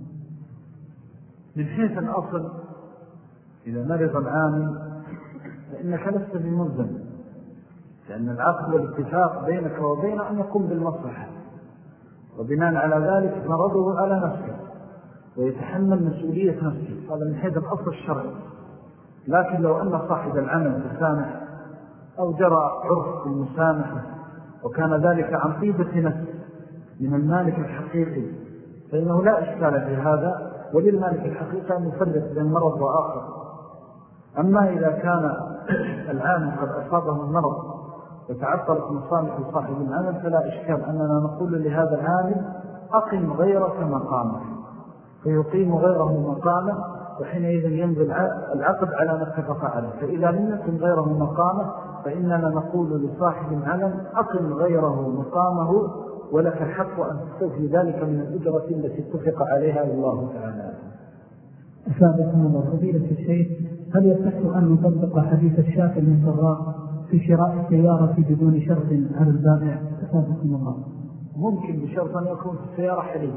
من حيث الأصل إذا مرض العامل فإنك لست بملزم، لأن العقد والاتفاق بينك وبينه أن يقوم بالمصلحة، وبناء على ذلك مرضه على نفسه ويتحمل مسؤولية نفسه، هذا من حيث الأصل الشرعي. لكن لو أن صاحب العمل تسامح أو جرى عرف بالمسامحة وكان ذلك عن طيبة نفس من المالك الحقيقي فإنه لا إشكال في هذا، وللمالك الحقيقي أن يفرق بين مرض وآخر. أما إذا كان العامل قد أصابه المرض وتعطلت مصالح صاحب العمل فلا إشكال أننا نقول لهذا العامل أقم غيرك مقامه، فيقيم غيره مقامه، وحينئذ ينزل العقد على ما اتفق عليه. فإذا لم يكن غيره مقامه فإننا نقول لصاحب العمل أقم غيره مقامه ولك الحق أن تستوفي ذلك من الأجرة التي اتفق عليها الله تعالى. أسابقنا الله فضيلة الشيخ، هل يصح أن نطبق حديث الشافعي المسراء في شراء السيارة بدون شرط على البائع؟ أسابقنا الله. ممكن بشرط أن يكون في السيارة حليب،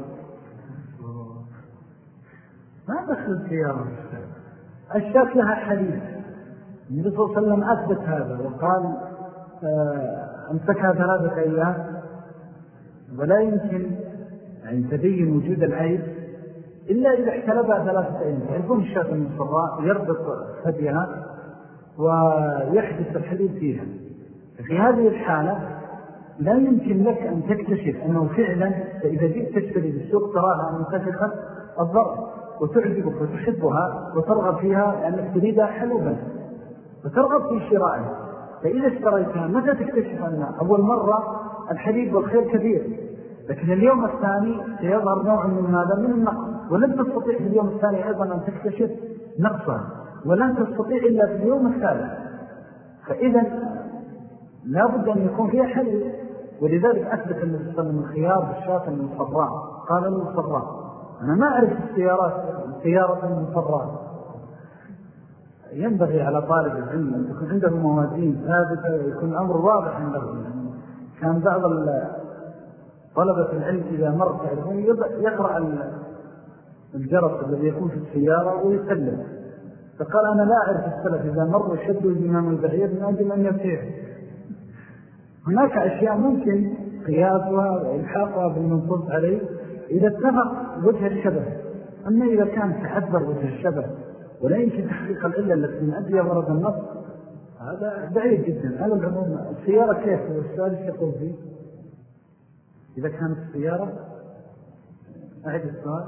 ما دخل السيارة الشاك لها حليب. النبي صلى الله عليه وسلم أثبت هذا وقال أمسكها 3 أيام، ولا يمكن أن تبين وجود العيب إلا إذا احتلبها 3 أيام. يكون الشاك المصراء يربط ثديها ويحدث الحليب فيها. في هذه الحالة لا يمكن لك أن تكتشف أنه فعلا إذا جئت تشتري بالسوق تراها منتفخة الضرر وتعجبك وتحبها وترغب فيها لأنك تريدها حلوبا وترغب في شرائها. فإذا اشتريتها متى تكتشف أن أول مرة الحليب والخير كبير، لكن اليوم الثاني سيظهر نوع من هذا من النقص، ولن تستطيع في اليوم الثاني أيضا أن تكتشف نقصها، ولن تستطيع إلا في اليوم الثالث. فإذا لا بد أن يكون فيها حليب. ولذلك أثبت النبي صلى الله عليه وسلم الخيار بالشاة المصراء. قال المصراء أنا ما أعرف السيارة المصراء. ينبغي على طالب العلم أن يكون عنده موازين ثابتة ويكون الأمر واضح عنده. كان بعض طلبة العلم إذا مر تعرفون يقرأ الجرس الذي يكون في السيارة ويسلم، فقال أنا لا أعرف السلف إذا مر يشدوا الإمام البعير من أجل أن يطيع. هناك أشياء ممكن قياسها وإلحاقها بالمنصوص عليه إذا اتفق وجه الشبه. أما إذا كان تحذر وجه الشبه ولا يمكن تحقيق العلة التي من أجلها ورد النص هذا بعيد جدا. على العموم السيارة كيف والسؤال يقول فيه إذا كانت السيارة أعد السؤال.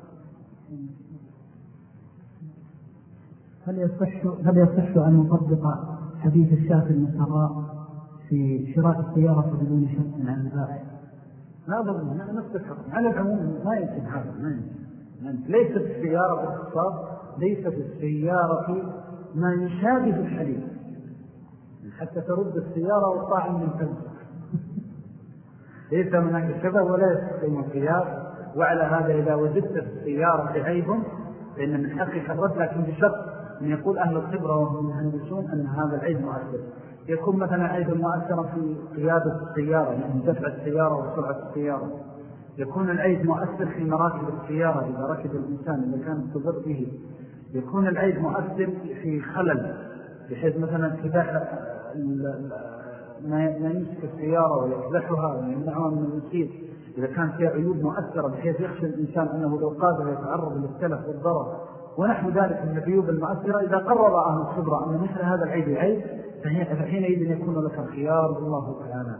هل يصح أن نطبق حديث الشافعي المسراء في شراء السيارة بدون شرط عن البائع؟ هذا نفس الحكم. على العموم ما يمكن هذا، ما يمكن. ليست السيارة باختصار، ليست السيارة ما يشابه الحليب حتى ترد السيارة والطاعم من فلسك. ليس هناك شبه ولا يستقيم القياس. وعلى هذا إذا وجدت في السيارة عيب فإن من حقك الرد، لكن بشرط أن يقول أهل الخبرة وهم المهندسون أن هذا العيب مؤثر. يكون مثلا عيب مؤثرا في قيادة السيارة، يعني دفع السيارة وسرعة السيارة. يكون العيب مؤثر في مراكب السيارة إذا ركب الإنسان إذا كان تضر به. يكون العيب مؤثر في خلل، بحيث مثلا اتباع ما يمسك السيارة ويكبحها ويمنعها من المسير إذا كان فيها عيوب مؤثرة بحيث يخشى الإنسان أنه لو قادر يتعرض للتلف والضرر ونحو ذلك من العيوب المؤثرة. إذا قرر أهل الخبرة أن مثل هذا العيب عيب فحينئذ يكون لك الخيار والله تعالى.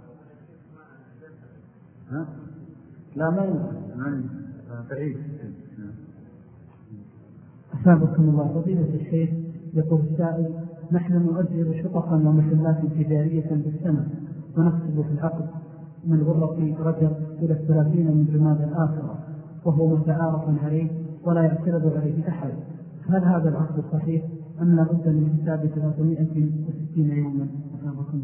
لا ما يمكن تعيد. أثابكم الله. فضيلة الشيخ يقول السائل: نحن نؤجر شققا ومحلات تجارية بالسنة ونكتب في العقد من غرة رجب إلى 30 من جماد الآخرة، وهو متعارف عليه ولا يعترض عليه أحد. هل هذا العقد صحيح أم لا بد من حساب 360 يوما؟ أثابكم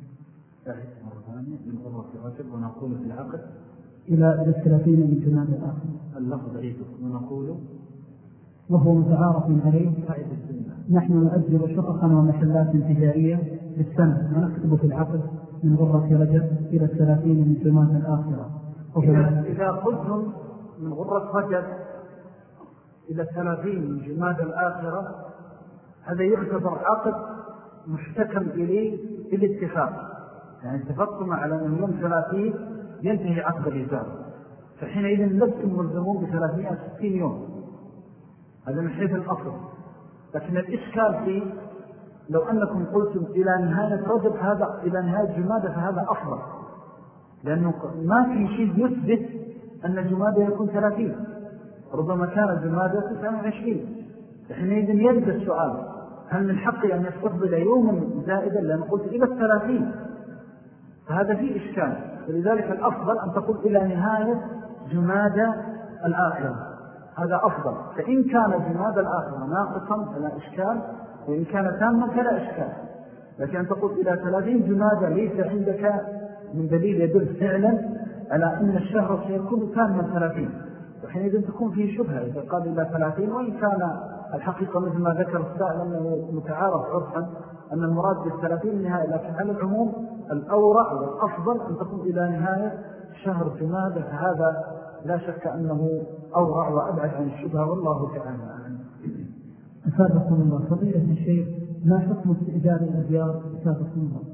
من غرة رجب ونقول في العقد إلى 30 من جماد الآخرة. اللفظ عيده ونقول وهو متعارف عليه. نحن نؤجر شققا ومحلات تجارية بالسنة ونكتب في العقد من غرة رجب إلى 30 من جماد الآخرة. إذا قلتم من غرة رجب إلى 30 من جماد الآخرة هذا يعتبر عقد محتكم إليه بالاتفاق، يعني اتفقتم على أن يوم 30 ينتهي عقد الإجارة، فحينئذ لستم ملزمون ب360 يوم. هذا من حيث الأصل. لكن الإشكال فيه لو أنكم قلتم إلى نهاية رجب هذا إلى نهاية جمادة فهذا أفضل، لأنه ما في شيء يثبت أن جمادة يكون 30، ربما كان جمادة 29. حينئذ يرد السؤال: هل من حقي أن يستفضل يوما زائدا؟ لأن قلت إلى 30، فهذا فيه إشكال. فلذلك الأفضل أن تقول إلى نهاية جمادة الآخرة، هذا أفضل. فإن كان جماد الآخرة ناقصا فلا إشكال، وإن كان تاما فلا إشكال. لكن أن تقول إلى 30 جمادة ليس عندك من دليل يدل فعلا على أن الشهر سيكون تاما 30، وحينئذ تكون فيه شبهة إذا قال إلى 30. وإن كان الحقيقة مثل ما ذكر السائل أنه متعارف عرفا أن المراد بال30 النهاية، لكن على العموم الأورع والأفضل أن تكون إلى نهاية شهر جمادة، فهذا لا شك أنه أورع وأبعد عن الشبهة، والله تعالى أعلم. أثابكم الله. فضيلة الشيخ، ما حكم استئجار الأديار؟ أثابكم الله.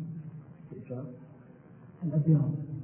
الأديار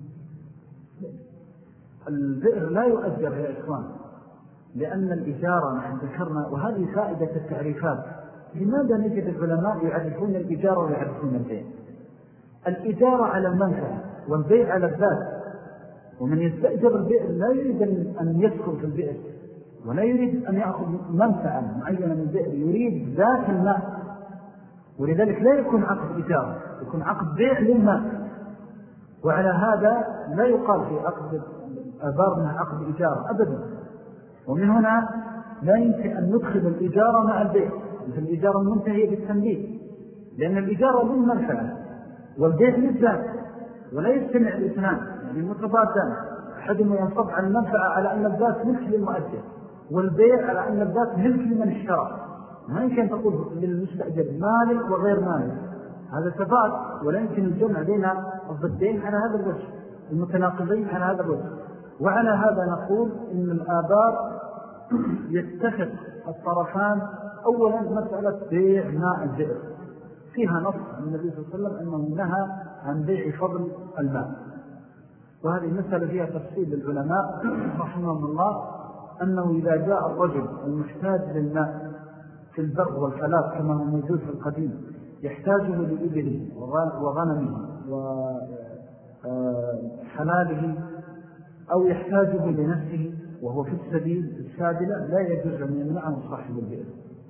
البئر لا يؤجر يا إخوان، لأن الإجارة نحن ذكرنا، وهذه فائدة التعريفات. لماذا نجد العلماء يعرفون الإجارة ويعرفون البيع؟ الإجارة على المنفعة والبيع على الذات، ومن يستأجر البئر لا يريد أن يسكن في البئر ولا يريد أن يأخذ منفعة معينة من البئر، يريد ذات الماء، ولذلك لا يكون عقد إجارة، يكون عقد بيع للماء. وعلى هذا لا يقال في عقد أبارنا عقد إجارة أبدا. ومن هنا لا يمكن أن ندخل الإجارة مع البيع، مثل الإجارة المنتهية بالتمليك، لأن الإجارة للمنفعة والبيع للذات، ولا يجتمع الاثنان، يعني متضادان. أحدهم ينصب على المنفعة على أن الذات ملك للمؤجر، والبيع على أن الذات ملك لمن اشترى. ما يمكن تقول للمستأجر مالك وغير مالك، هذا تضاد، ولا يمكن الجمع بين الضدين على هذا الوجه، المتناقضين على هذا الوجه. وعلى هذا نقول إن الآبار يتفق الطرفان أولا مسألة بيع ماء البئر، فيها نص من النبي صلى الله عليه وسلم أنه نهى عن بيع فضل الماء، وهذه المسألة فيها تفصيل للعلماء رحمهم الله، أنه إذا جاء الرجل المحتاج للماء في البر والفلاة كما هو موجود في القديم، يحتاجه لإبله وغنمه وحلاله، أو يحتاجه لنفسه وهو في السبيل السابلة، لا يجوز أن يمنعه صاحب البئر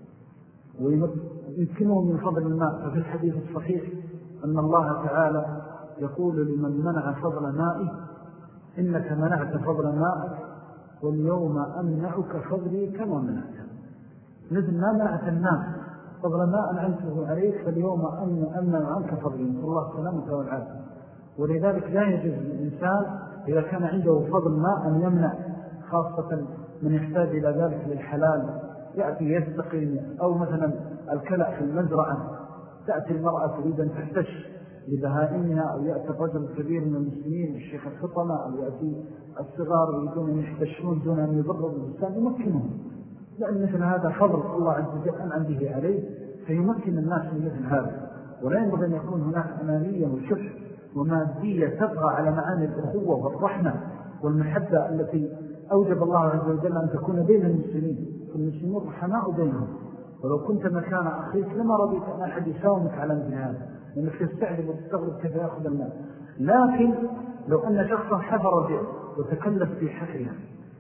ويمكنه من فضل الماء. ففي الحديث الصحيح أن الله تعالى يقول لمن منع فضل مائه: إنك منعت فضل مائك واليوم أمنعك فضلي كما منعت. مثل ما منعت الناس فضل ماء أنعمته عليك، فاليوم أمنع عنك فضلي، نسأل الله السلامة والعافية. ولذلك لا يجوز للإنسان إذا كان عنده فضل ماء أن يمنع، خاصة من يحتاج إلى ذلك للحلال، يأتي يستقي، أو مثلا الكلأ في المزرعة، تأتي المرأة تريد أن تحتش لبهائمها، أو يأتي الرجل الكبير من المسلمين الشيخ الحطمة، أو يأتي الصغار يريدون أن يحتشون دون أن يضروا الإنسان، يمكنهم، لأن مثل هذا فضل الله عز وجل أنعم به عليه، فيمكن الناس من مثل هذا. ولا ينبغي أن يكون هناك أنانية وشح ومادية تبغى على معاني الأخوة والرحمة والمحبة التي أوجب الله عز وجل أن تكون بين المسلمين، والمسلمين رحماء بينهم. ولو كنت مكان أخيك لما رضيت أن أحد يساومك على مثل هذا، لأنك تستعجب وتستغرب كيف يأخذ المال. لكن لو أن شخصا حفر بئر وتكلف في حفرها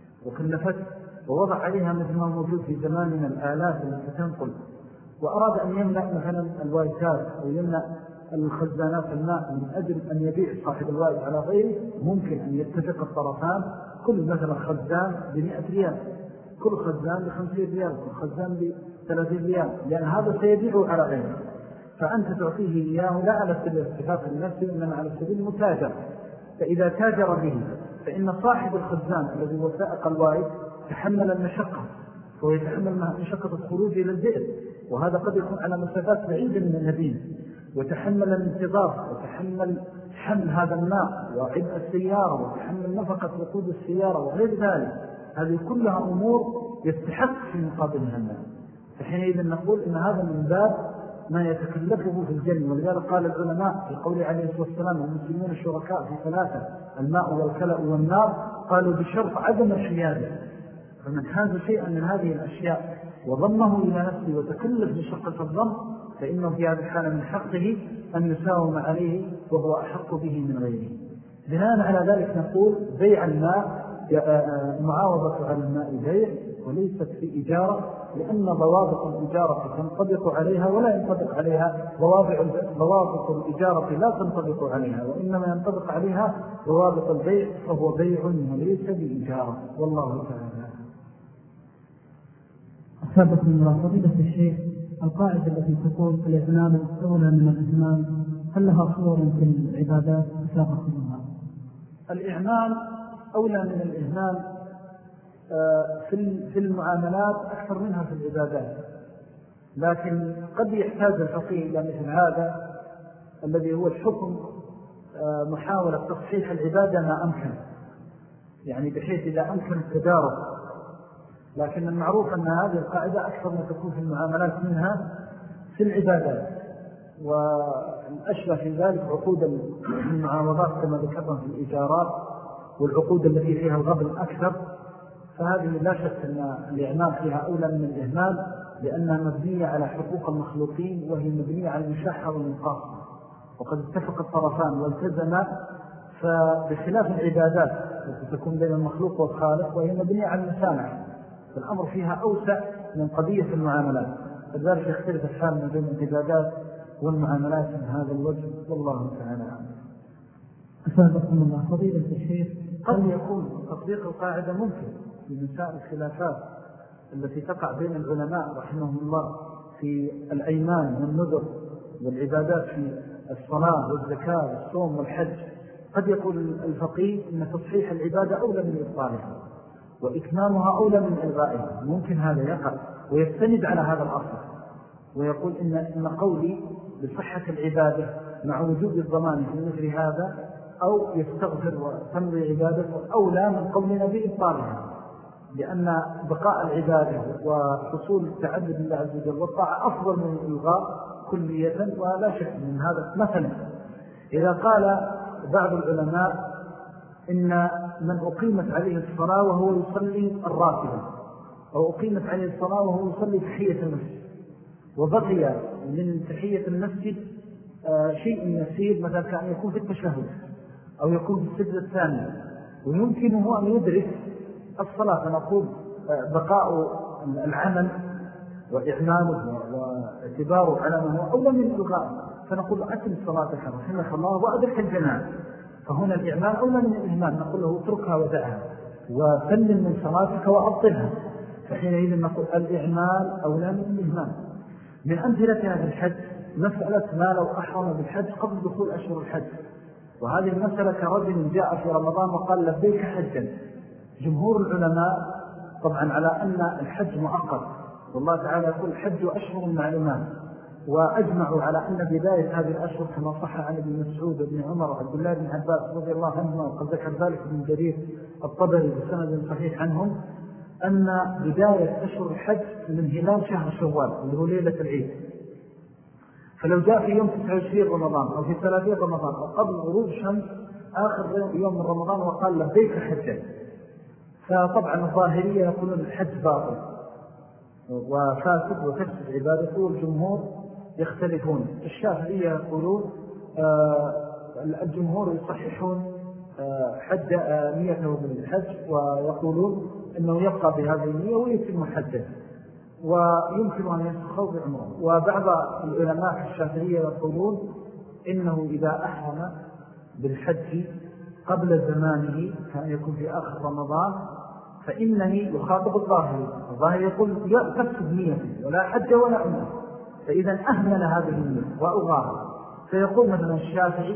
وكلفت ووضع عليها مثل ما موجود في زماننا الآلات التي تنقل، وأراد أن يملأ مثلا الوايتات أو يملأ الخزانات الماء من أجل أن يبيع صاحب الوايت على غيره، ممكن أن يتفق الطرفان، كل مثلا خزان ب100 ريال، كل خزان ب50 ريال، كل خزان ب30 ريال، لأن هذا سيبيعه على غيره. فأنت تعطيه إياه لا على سبيل الاتفاق النفسي، إنما على سبيل المتاجر. فإذا تاجر به فإن صاحب الخزان الذي هو سائق الوايت تحمل المشقة، ويتحمل مشقة الخروج إلى البئر، وهذا قد يكون على مسافات بعيدة من المدينة، وتحمل الانتظار، وتحمل حمل هذا الماء وعبء السيارة، وتحمل نفقة وقود السيارة وغير ذلك. هذه كلها أمور يستحق في مقابلها المال. فحينئذ نقول إن هذا من باب ما يتكلفه في الجنة. ولذلك قال العلماء في قول عليه الصلاة والسلام: المسلمون الشركاء في 3: الماء والكلأ والنار، قالوا بشرط عدم الحيادة. فمن حاز شيئا من هذه الأشياء وضمه إلى نفسه وتكلف بشقة الضم، فإنه في هذه الحالة من حقه أن يساوم عليه وهو أحق به من غيره. بناء على ذلك نقول بيع الماء معاوضة على الماء بيع وليست في إجارة، لأن ضوابط الإجارة تنطبق عليها ولا ينطبق عليها ضوابط الإجارة لا تنطبق عليها، وإنما ينطبق عليها ضوابط البيع، فهو بيع وليس بإجارة. والله تعالى. أحبكم الله. فضيلة الشيخ، القاعدة التي تقول الإذنان أولى من الإذنان، هل لها صور في العبادات أسابقكم الله؟ الإعمال أولى من الإهمال في المعاملات أكثر منها في العبادات، لكن قد يحتاج الفقيه إلى مثل هذا الذي هو الحكم محاولة تصحيح العبادة ما أمكن، يعني بحيث إذا أمكن التدارك. لكن المعروف أن هذه القاعدة أكثر ما تكون في المعاملات منها في العبادات، والأشبه في ذلك عقود المعاوضات كما ذكرنا في الإيجارات، والعقود التي فيها الغبن أكثر، فهذه لا شك أن الإعمال فيها أولى من الإهمال، لأنها مبنية على حقوق المخلوقين، وهي مبنية على المشاحة والمقاصة، وقد اتفق الطرفان والتزما. فبخلاف العبادات التي تكون بين المخلوق والخالق وهي مبنية على المسامح، فالأمر فيها أوسع من قضية المعاملات، فذلك يختلف الحال ما بين العبادات والمعاملات من هذا الوجه. والله تعالى أعلم. أسابقكم الله. فضيلة الشيخ، قد يكون تطبيق القاعدة ممكن في مسائل الخلافات التي تقع بين العلماء رحمهم الله في الأيمان والنذر والعبادات في الصلاة والزكاة والصوم والحج. قد يقول الفقيه إن تصحيح العبادة أولى من إبطالها، وإتمامها أولى من إلغائها. ممكن هذا يقع ويستند على هذا الأصل، ويقول إن قولي بصحة العبادة مع وجود الضمان في مثل هذا، أو يستغفر وتمضي عبادته أولى من قولنا بإبطالها، لأن بقاء العبادة وحصول التعبد لله عز وجل والطاعة أفضل من الإلغاء كلية، ولا شك من هذا. مثلا إذا قال بعض العلماء إن من أقيمت عليه الصلاة وهو يصلي الراتبة، أو أقيمت عليه الصلاة وهو يصلي تحية المسجد، وبقي من تحية المسجد شيء يسير، مثلا كأن يكون في التشهد أو يكون في السجدة الثانية، ويمكنه أن يدرك الصلاة، فنقول بقاء العمل وإعماله واعتباره على ما هو أولى من الإلغاء، فنقول أتم صلاتك رحمك الله وأدرك الجنازة. فهنا الإعمال أولى من الإهمال، نقول له اتركها ودعها وسلم من صلاتك وأبطلها. فحينئذ نقول الإعمال أولى من الإهمال. من أمثلة هذا الحج مسألة ما لو أحرم بالحج قبل دخول أشهر الحج، وهذه المسألة كرجل جاء في رمضان وقال لبيك حجا. جمهور العلماء طبعا على أن الحج مؤقت، والله تعالى يقول الحج أشهر معلومات، وأجمعوا على أن بداية هذه الأشهر كما صح عن ابن مسعود وابن عمر وعبد الله بن عباس رضي الله عنهما، وقد ذكر ذلك ابن جرير الطبري بسند صحيح عنهم، أن بداية أشهر الحج من هلال شهر شوال اللي هو ليلة العيد. فلو جاء في يوم 29 رمضان أو في 30 رمضان أو قبل غروب الشمس آخر يوم من رمضان وقال لبيك حجا، فطبعا الظاهرية يقولون الحج باطل وفاسد وتفسد عبادته، والجمهور يختلفون. الشافعية يقولون الجمهور يصححون حج نيته بالحج ويقولون أنه يبقى بهذه النية ويتم حجه ويمكن أن يسخه بعمره. وبعض العلماء الشافعية يقولون إنه إذا أحرم بالحج قبل زمانه كان يكون في آخر رمضان فإنني يخاطب الظاهر يقول تفسد نيته ولا حج ولا عمره، فإذا أهمل هذه النية وأغاها. فيقول مثلا الشافعي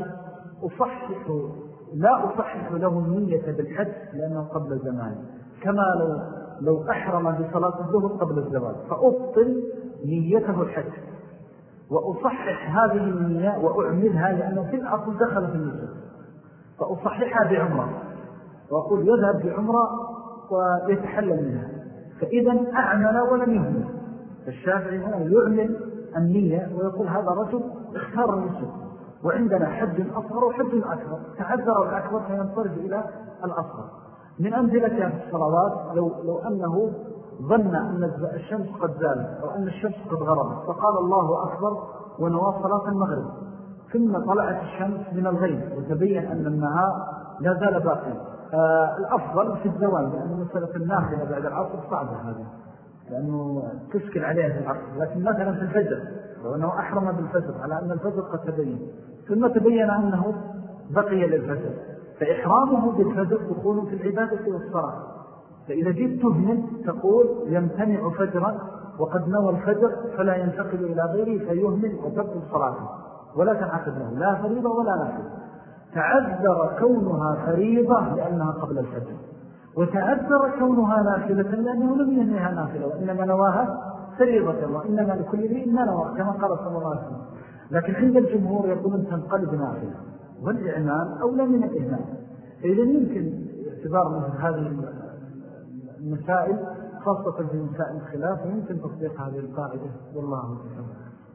لا أصحح له النية بالحج لأنه قبل زمانه، كما لو أحرم بصلاة الظهر قبل الزواج فأبطل نيته الحج وأصحح هذه النية وأعملها لأنه في الأصل دخل في النسك، فأصححها بعمرة وأقول يذهب بعمرة ويتحلل منها، فإذا أعمل ولم يهمل. فالشافعي هنا يعمل النية ويقول هذا رجل اختار النسك، وعندنا حج أصغر وحج أكبر، تعذر الأكبر فينصرف إلى الأصغر. من أمثلتها في الصلوات لو أنه ظن أن الشمس قد زالت أو أن الشمس قد غربت فقال الله أكبر ونوى صلاة المغرب، ثم طلعت الشمس من الغيب وتبين أن النهار لا زال باقيا، الأفضل في الزوال، لأن مسألة النافلة بعد العصر صعبة هذه لأنه تشكل عليها في العصر. لكن مثلا في الفجر لو أنه أحرم بالفجر على أن الفجر قد تبين ثم تبين أنه بقي للفجر، فإحرامه بالفجر دخول في العبادة والصلاة. فإذا جئت تهمل تقول يمتنع فجرا وقد نوى الفجر فلا ينتقل إلى غيره فيهمل وتبقى صلاته ولا تنعقد له لا فريضة ولا نافلة. تعذر كونها فريضة لأنها قبل الفجر، وتعذر كونها نافلة لأنه لم ينهيها نافلة وإنما نواها فريضة، وإنما لكل ذي ما نوى كما قال صلى الله عليه وسلم. لكن عند الجمهور يقولون تنقلب نافلة، والإعمال أولى من الإهمال. فإذا يمكن اعتبار مثل هذه المسائل خاصة في مسائل الخلاف ويمكن تطبيق هذه القاعدة والله تعالى.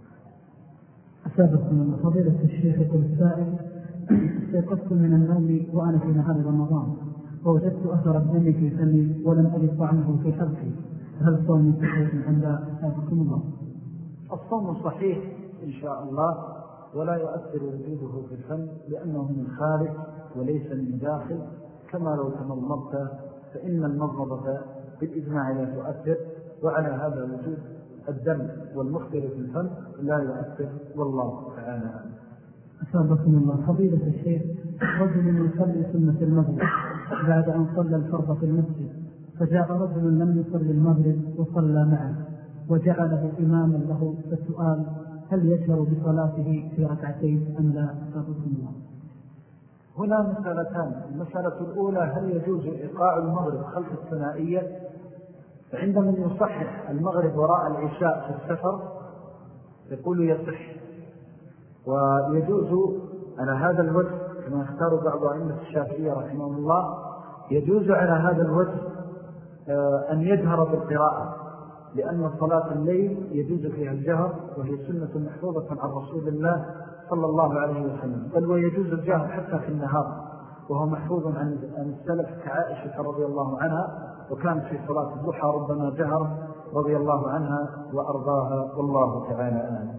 أسابق من فضيلة الشيخ يقول السائل: استيقظت من النوم وأنا في نهار رمضان ووجدت أثر الدم في فمي ولم أجد طعمه في حلقي، هل صومي صحيح أم لا؟ أسابقكم الله. الصوم صحيح إن شاء الله ولا يؤثر وجوده في الفم لأنه من خارج وليس من داخل، كما لو تمضمضت فإن المضمضة بالإجماع لا تؤثر، وعلى هذا وجود الدم والمخبر في الفم لا يؤثر والله تعالى. أسابقكم الله. فضيلة الشيخ: رجل يصلي سنة المغرب بعد أن صلى الفرض في المسجد، فجاء رجل لم يصلي المغرب وصلى معه وجعله إماما له، فالسؤال: هل يشعر بصلاته في ركعتين أم لا؟ أسابقكم الله. هنا مسألتان. المسألة الأولى: هل يجوز إيقاع المغرب خلف الثنائية؟ فعند من يصحح المغرب وراء العشاء في السفر يقول يصح، ويجوز على هذا الوجه كما اختار بعض أئمة الشافعية رحمه الله، يجوز على هذا الوجه أن يجهر بالقراءة، لأن صلاة الليل يجوز فيها الجهر وهي سنة محفوظة عن رسول الله صلى الله عليه وسلم، بل ويجوز الجهر حتى في النهار وهو محفوظ عن السلف كعائشة رضي الله عنها، وكانت في صلاة الضحى ربما جهر رضي الله عنها وأرضاها والله تعالى أعلم.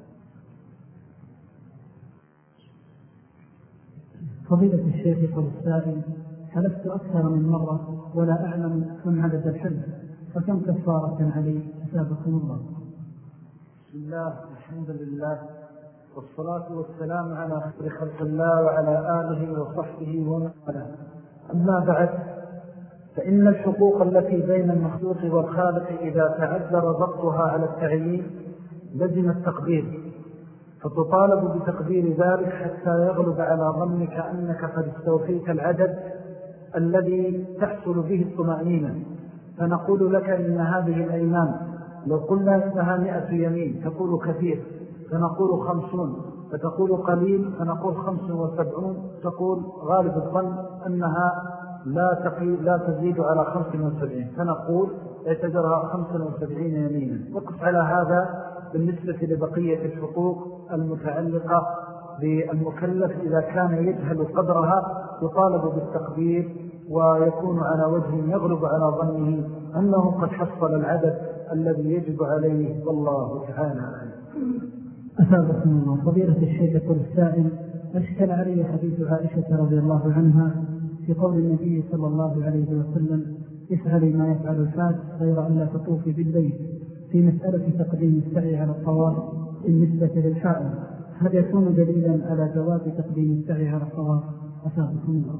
فضيلة الشيخ يقول السائل: حلفت أكثر من مرة ولا أعلم كم عدد الحلف، فكم كفارة علي؟ أسابقكم الله. بسم الله، الحمد لله، والصلاة والسلام على خير خلق الله وعلى آله وصحبه ومن والاه. أما بعد، فإن الحقوق التي بين المخلوق والخالق إذا تعذر ضبطها على التعيين لزم التقدير، فتطالب بتقدير ذلك حتى يغلب على ظنك أنك قد استوفيت العدد الذي تحصل به الطمأنينة. فنقول لك إن هذه الأيمان لو قلنا إنها 100 يمين تقول كثير، فنقول 50، فتقول قليل، فنقول 75، تقول غالب الظن أنها لا تزيد على 75، فنقول اعتبرها 75 يمينا. وقف على هذا بالنسبة لبقية الحقوق المتعلقة بالمكلف إذا كان يجهل قدرها يطالب بالتقدير ويكون على وجه يغلب على ظنه أنه قد حصل العدد الذي يجب عليه، والله تعالى أعلم. أثابكم الله. فضيلة الشيخ يقول السائل: أشكل علي حديث عائشة رضي الله عنها في قول النبي صلى الله عليه وسلم: افعلي ما يفعل الحاج غير أن لا تطوفي بالبيت، في مسألة تقديم السعي على الطواف بالنسبة للحائض، هل يكون دليلا على جواز تقديم السعي على الطواف؟ أثابكم الله.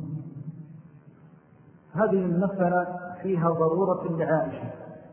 هذه المسألة فيها ضرورة لعائشة.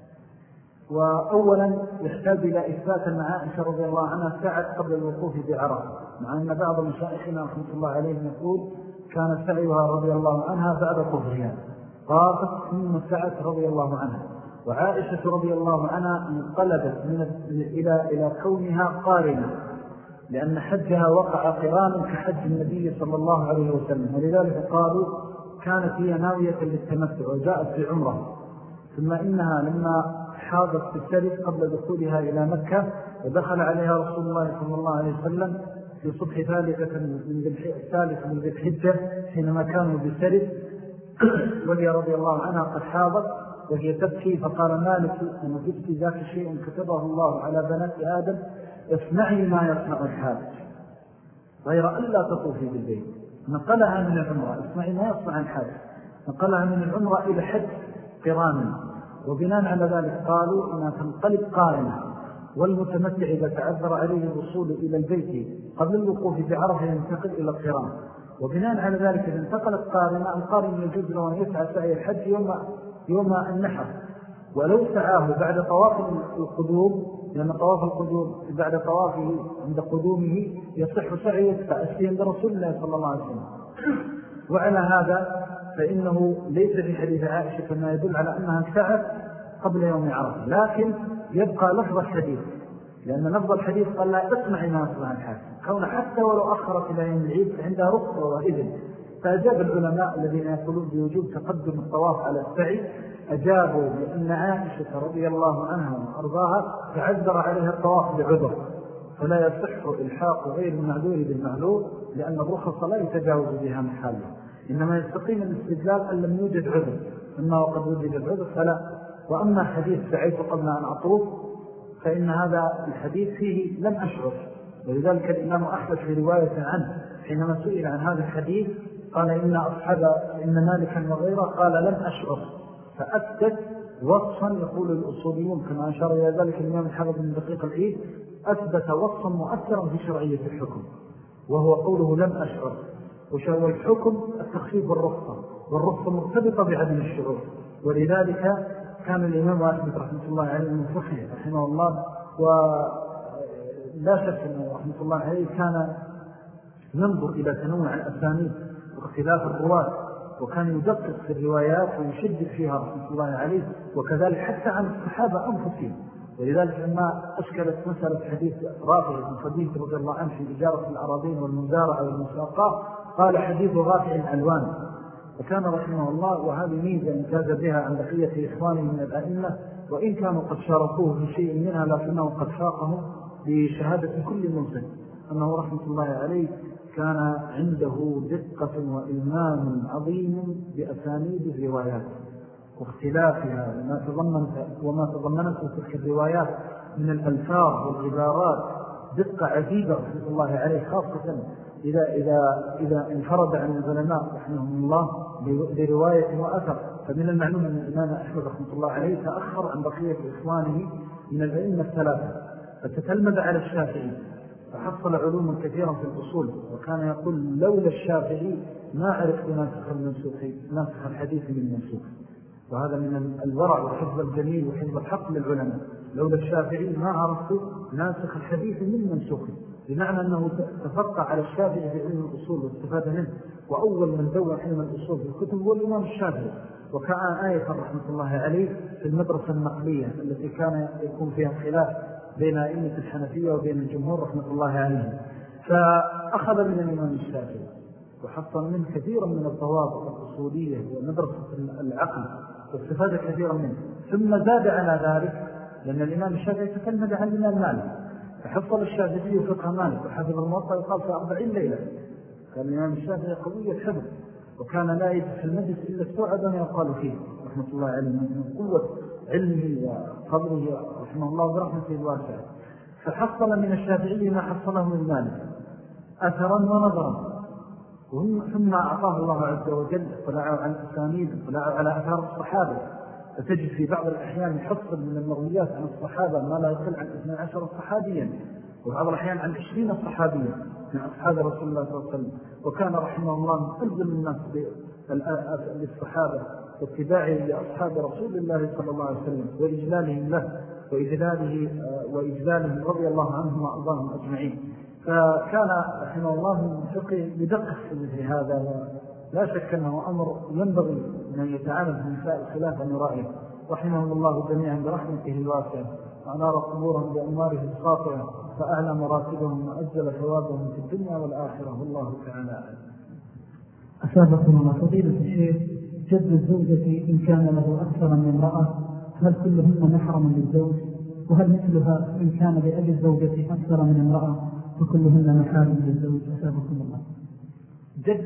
وأولا يحتاج إلى إثبات أن عائشة رضي الله عنها سعت قبل الوقوف بعرفة، مع أن بعض مشايخنا رحمة الله عليهم يقول كان سعيها رضي الله عنها بعد طهرها، طافت ثم سعت رضي الله عنها. وعائشة رضي الله عنها انقلبت إلى كونها قارنة، لأن حجها وقع قرانا كحج النبي صلى الله عليه وسلم، ولذلك قالوا كانت هي ناوية للتمتع وجاءت في عمره، ثم إنها لما حاضت بالسرد قبل دخولها إلى مكة ودخل عليها رسول الله صلى الله عليه وسلم في صبح ثالثة من ذي الحجة حينما كانوا بالسرد، وهي رضي الله عنها قد حاضت وهي تبكي، فقال: مالك أن جبت ذاك شيء كتبه الله على بنات آدم، اصنعي ما يصنع الحاج غير أن لا تطوفي بالبيت. نقلها من العمرة، اصنعي ما يصنع الحاج، نقلها من العمرة إلى حج قرانا. وبناء على ذلك قالوا إنها تنقلب قارنة، والمتمتع إذا تعذر عليه الوصول إلى البيت قبل الوقوف بعرفة ينتقل إلى القران. وبناء على ذلك إذا انتقلت قارنة، القارن يجوز له أن يسعى سعي الحج يوم النحر، ولو سعاه بعد طواف القدوم، لأن طواف القدوم بعد طوافه عند قدومه يصح سعيه تأسيا برسول الله صلى الله عليه وسلم. وعلى هذا فإنه ليس في حديث عائشة ما يدل على أنها سعت قبل يوم عرفة، لكن يبقى لفظ الحديث، لأن لفظ الحديث قال: لا تسمعي ما يصنع الحاج، كون حتى ولو أخرت إلى يوم العيد عندها رخصة وإذن. فأجاب العلماء الذين يقولون بوجوب تقدم الطواف على السعي، أجابوا بأن عائشة رضي الله عنها وأرضاها تعذر عليها الطواف بعذر، فلا يصح إلحاق غير المعذور بالمعذور، لأن الرخصة لا يتجاوز بها محاله، إنما يستقيم الاستدلال أن لم يوجد عذر، أما وقد وجد العذر فلا. وأما حديث سعيت قبل أن أطوف فإن هذا الحديث فيه لم أشعر، ولذلك الإمام أحمد في رواية عنه حينما سئل عن هذا الحديث قال: إن مالكا وغيره قال لم أشعر، فأثبت وصفا يقول الأصوليون كما أشار إلى ذلك الإمام الحافظ بن دقيق العيد، أثبت وصفا مؤثرا في شرعية الحكم، وهو قوله لم أشعر. والحكم التخفيف والرخصة مرتبطة بعدم الشعور، ولذلك كان الإمام أحمد رحمة الله عليه المفقه رحمه الله، ولا شك أنه رحمة الله عليه كان ينظر إلى تنوع الأسانيد واختلاف الرواة، وكان يدقق في الروايات ويشدد فيها رحمة الله عليه، وكذلك حتى عن الصحابة أنفسهم. ولذلك لما أشكلت مسألة حديث رافع بن خديج رضي الله عنه في إجارة الأراضين والمزارعة والمساقات، قال: حديث رافع ألوان. وكان رحمه الله، وهذه ميزة امتاز بها عن بقية إخوانه من الأئمة، وإن كانوا قد شاركوه في شيء منها لكنه قد فاقه بشهادة كل مسلم، أنه رحمة الله عليه كان عنده دقة وإلمام عظيم بأسانيد الروايات واختلافها وما تضمنته تلك الروايات من الألفاظ والعبارات، دقة عجيبة رحمة الله عليه، خاصة إذا انفرد عن العلماء رحمهم الله برواية وأثر. فمن المعلوم أن الإمام أحمد رحمة الله عليه تأخر عن بقية إخوانه من الأئمة الثلاثة، فتتلمذ على الشافعي فحصل علوما كثيرا في الأصول، وكان يقول: لولا الشافعي ما عرفت ناسخ الحديث من المنسوخ. وهذا من الورع وحفظ الجميل وحفظ الحق للعلماء. لولا الشافعي ما عرفت ناسخ الحديث من منسوخه، بمعنى أنه تفقع على الشافعي في علم الأصول واستفاد منه، وأول من دون علم الأصول في الكتب هو الإمام الشافعي، وكان آية رحمة الله عليه في المدرسة النقلية التي كان يكون فيها خلاف بين أئمة الحنفية وبين الجمهور رحمة الله عليهم، فأخذ من الإمام الشافعي وحصل منه كثيرا من الضوابط الأصولية ومدرسة العقل واستفاد كثيرا منه، ثم زاد على ذلك لأن الإمام الشافعي تكلم عن الإمام مالك، فحصل الشافعي فقه مالك وحفظ الموطأ يقال في 40 ليلة. كان الإمام الشافعي قوي الحفظ، وكان لا يجد في المجلس إلا السعد ما يقال فيه رحمة الله عليه من قوة علمه وفضله رحمه الله برحمته الواسعة. فحصل من الشافعي ما حصله من مالك أثرا ونظرا، ثم أعطاه الله عز وجل اطلاعه على الأسانيد، اطلاعه على أثار الصحابة، فتجد في بعض الأحيان يحصل من المرويات عن الصحابة ما لا يقل عن 12 صحابيا، وبعض الأحيان عن 20 صحابيا من أصحاب رسول الله صلى الله عليه وسلم. وكان رحمه الله من ألزم الناس للصحابة واتباعه لأصحاب رسول الله صلى الله عليه وسلم وإجلالهم له وإجلالهم رضي الله عنهم وأرضاهم أجمعين. فكان رحمه الله من فقه بدقة في مثل هذا، لا شك أنه أمر ينبغي أن يتعامل في مسائل خلاف عن رأيه رحمه الله جميعا برحمته الواسعة، وأنار قبورهم بأنواره الساطعة، فأعلى مراتبهم وأجل ثوابهم في الدنيا والآخرة، والله تعالى. أسابقنا الله فضيلة الشيخ، جد الزوجة إن كان له أكثر من امرأة هل كلهن محرما للزوج؟ وهل مثلها إن كان لأجل الزوجة أكثر من امرأة فكلهن محارم للزوج؟ أسابقنا الله. جد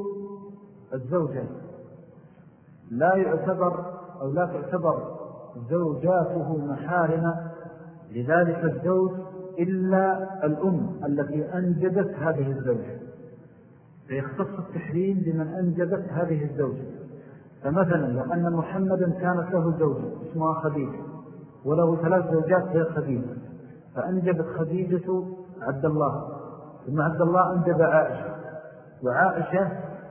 الزوجة لا يعتبر أو لا تعتبر زوجاته محارم لذلك الزوج إلا الأم التي أنجبت هذه الزوجة، فيختص التحريم بمن أنجبت هذه الزوجة. فمثلا لو أن محمدا كانت له زوجة اسمها خديجة وله 3 زوجات هي خديجة، فأنجبت خديجة عبد الله، ثم عبد الله أنجب عائشة، وعائشة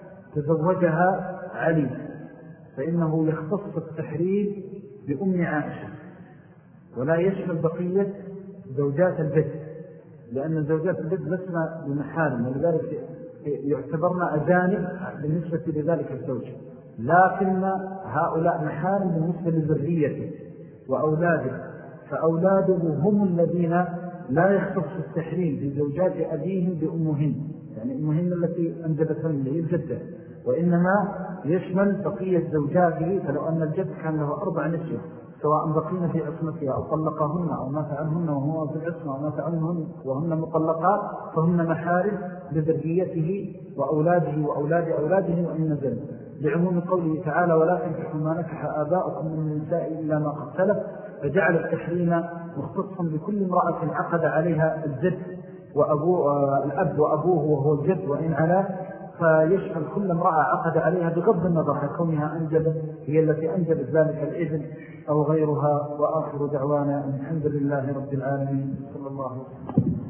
تزوجها علي، فإنه يختص التحريم بأم عائشة ولا يشمل بقية زوجات الجد، لأن زوجات الجد لسنا بمحارم، ولذلك يعتبرن أجانب بالنسبة لذلك الزوج، لكن هؤلاء محارم بالنسبة لذريته وأولاده، فأولاده هم الذين لا يختص التحريم بزوجات أبيهم بأمهن، يعني أمهن التي أنجبتهن هي الجدة، وإنما يشمل بقية زوجاته. فلو أن الجد كان له 4 نسوة سواء بقين في عصمتها أو طلقهن أو مات عنهن وهو في العصمة أو مات عنهن وهن مطلقات، فهن محارم بذريته وأولاده وأولاد أولاده وإن نزل، لعموم قوله تعالى ولا تنكحوا ما نكح آباؤكم من النساء إلا ما قد سلف، فجعل التحريم مختصا بكل امرأة عقد عليها الجد الأب وأبوه وهو الجد وإن علا، فيشمل كل امرأة عقد عليها بغض النظر عن كونها أنجبت هي التي أنجبت ذلك الإذن أو غيرها. وآخر دعوانا الحمد لله رب العالمين، صلى الله عليه وسلم.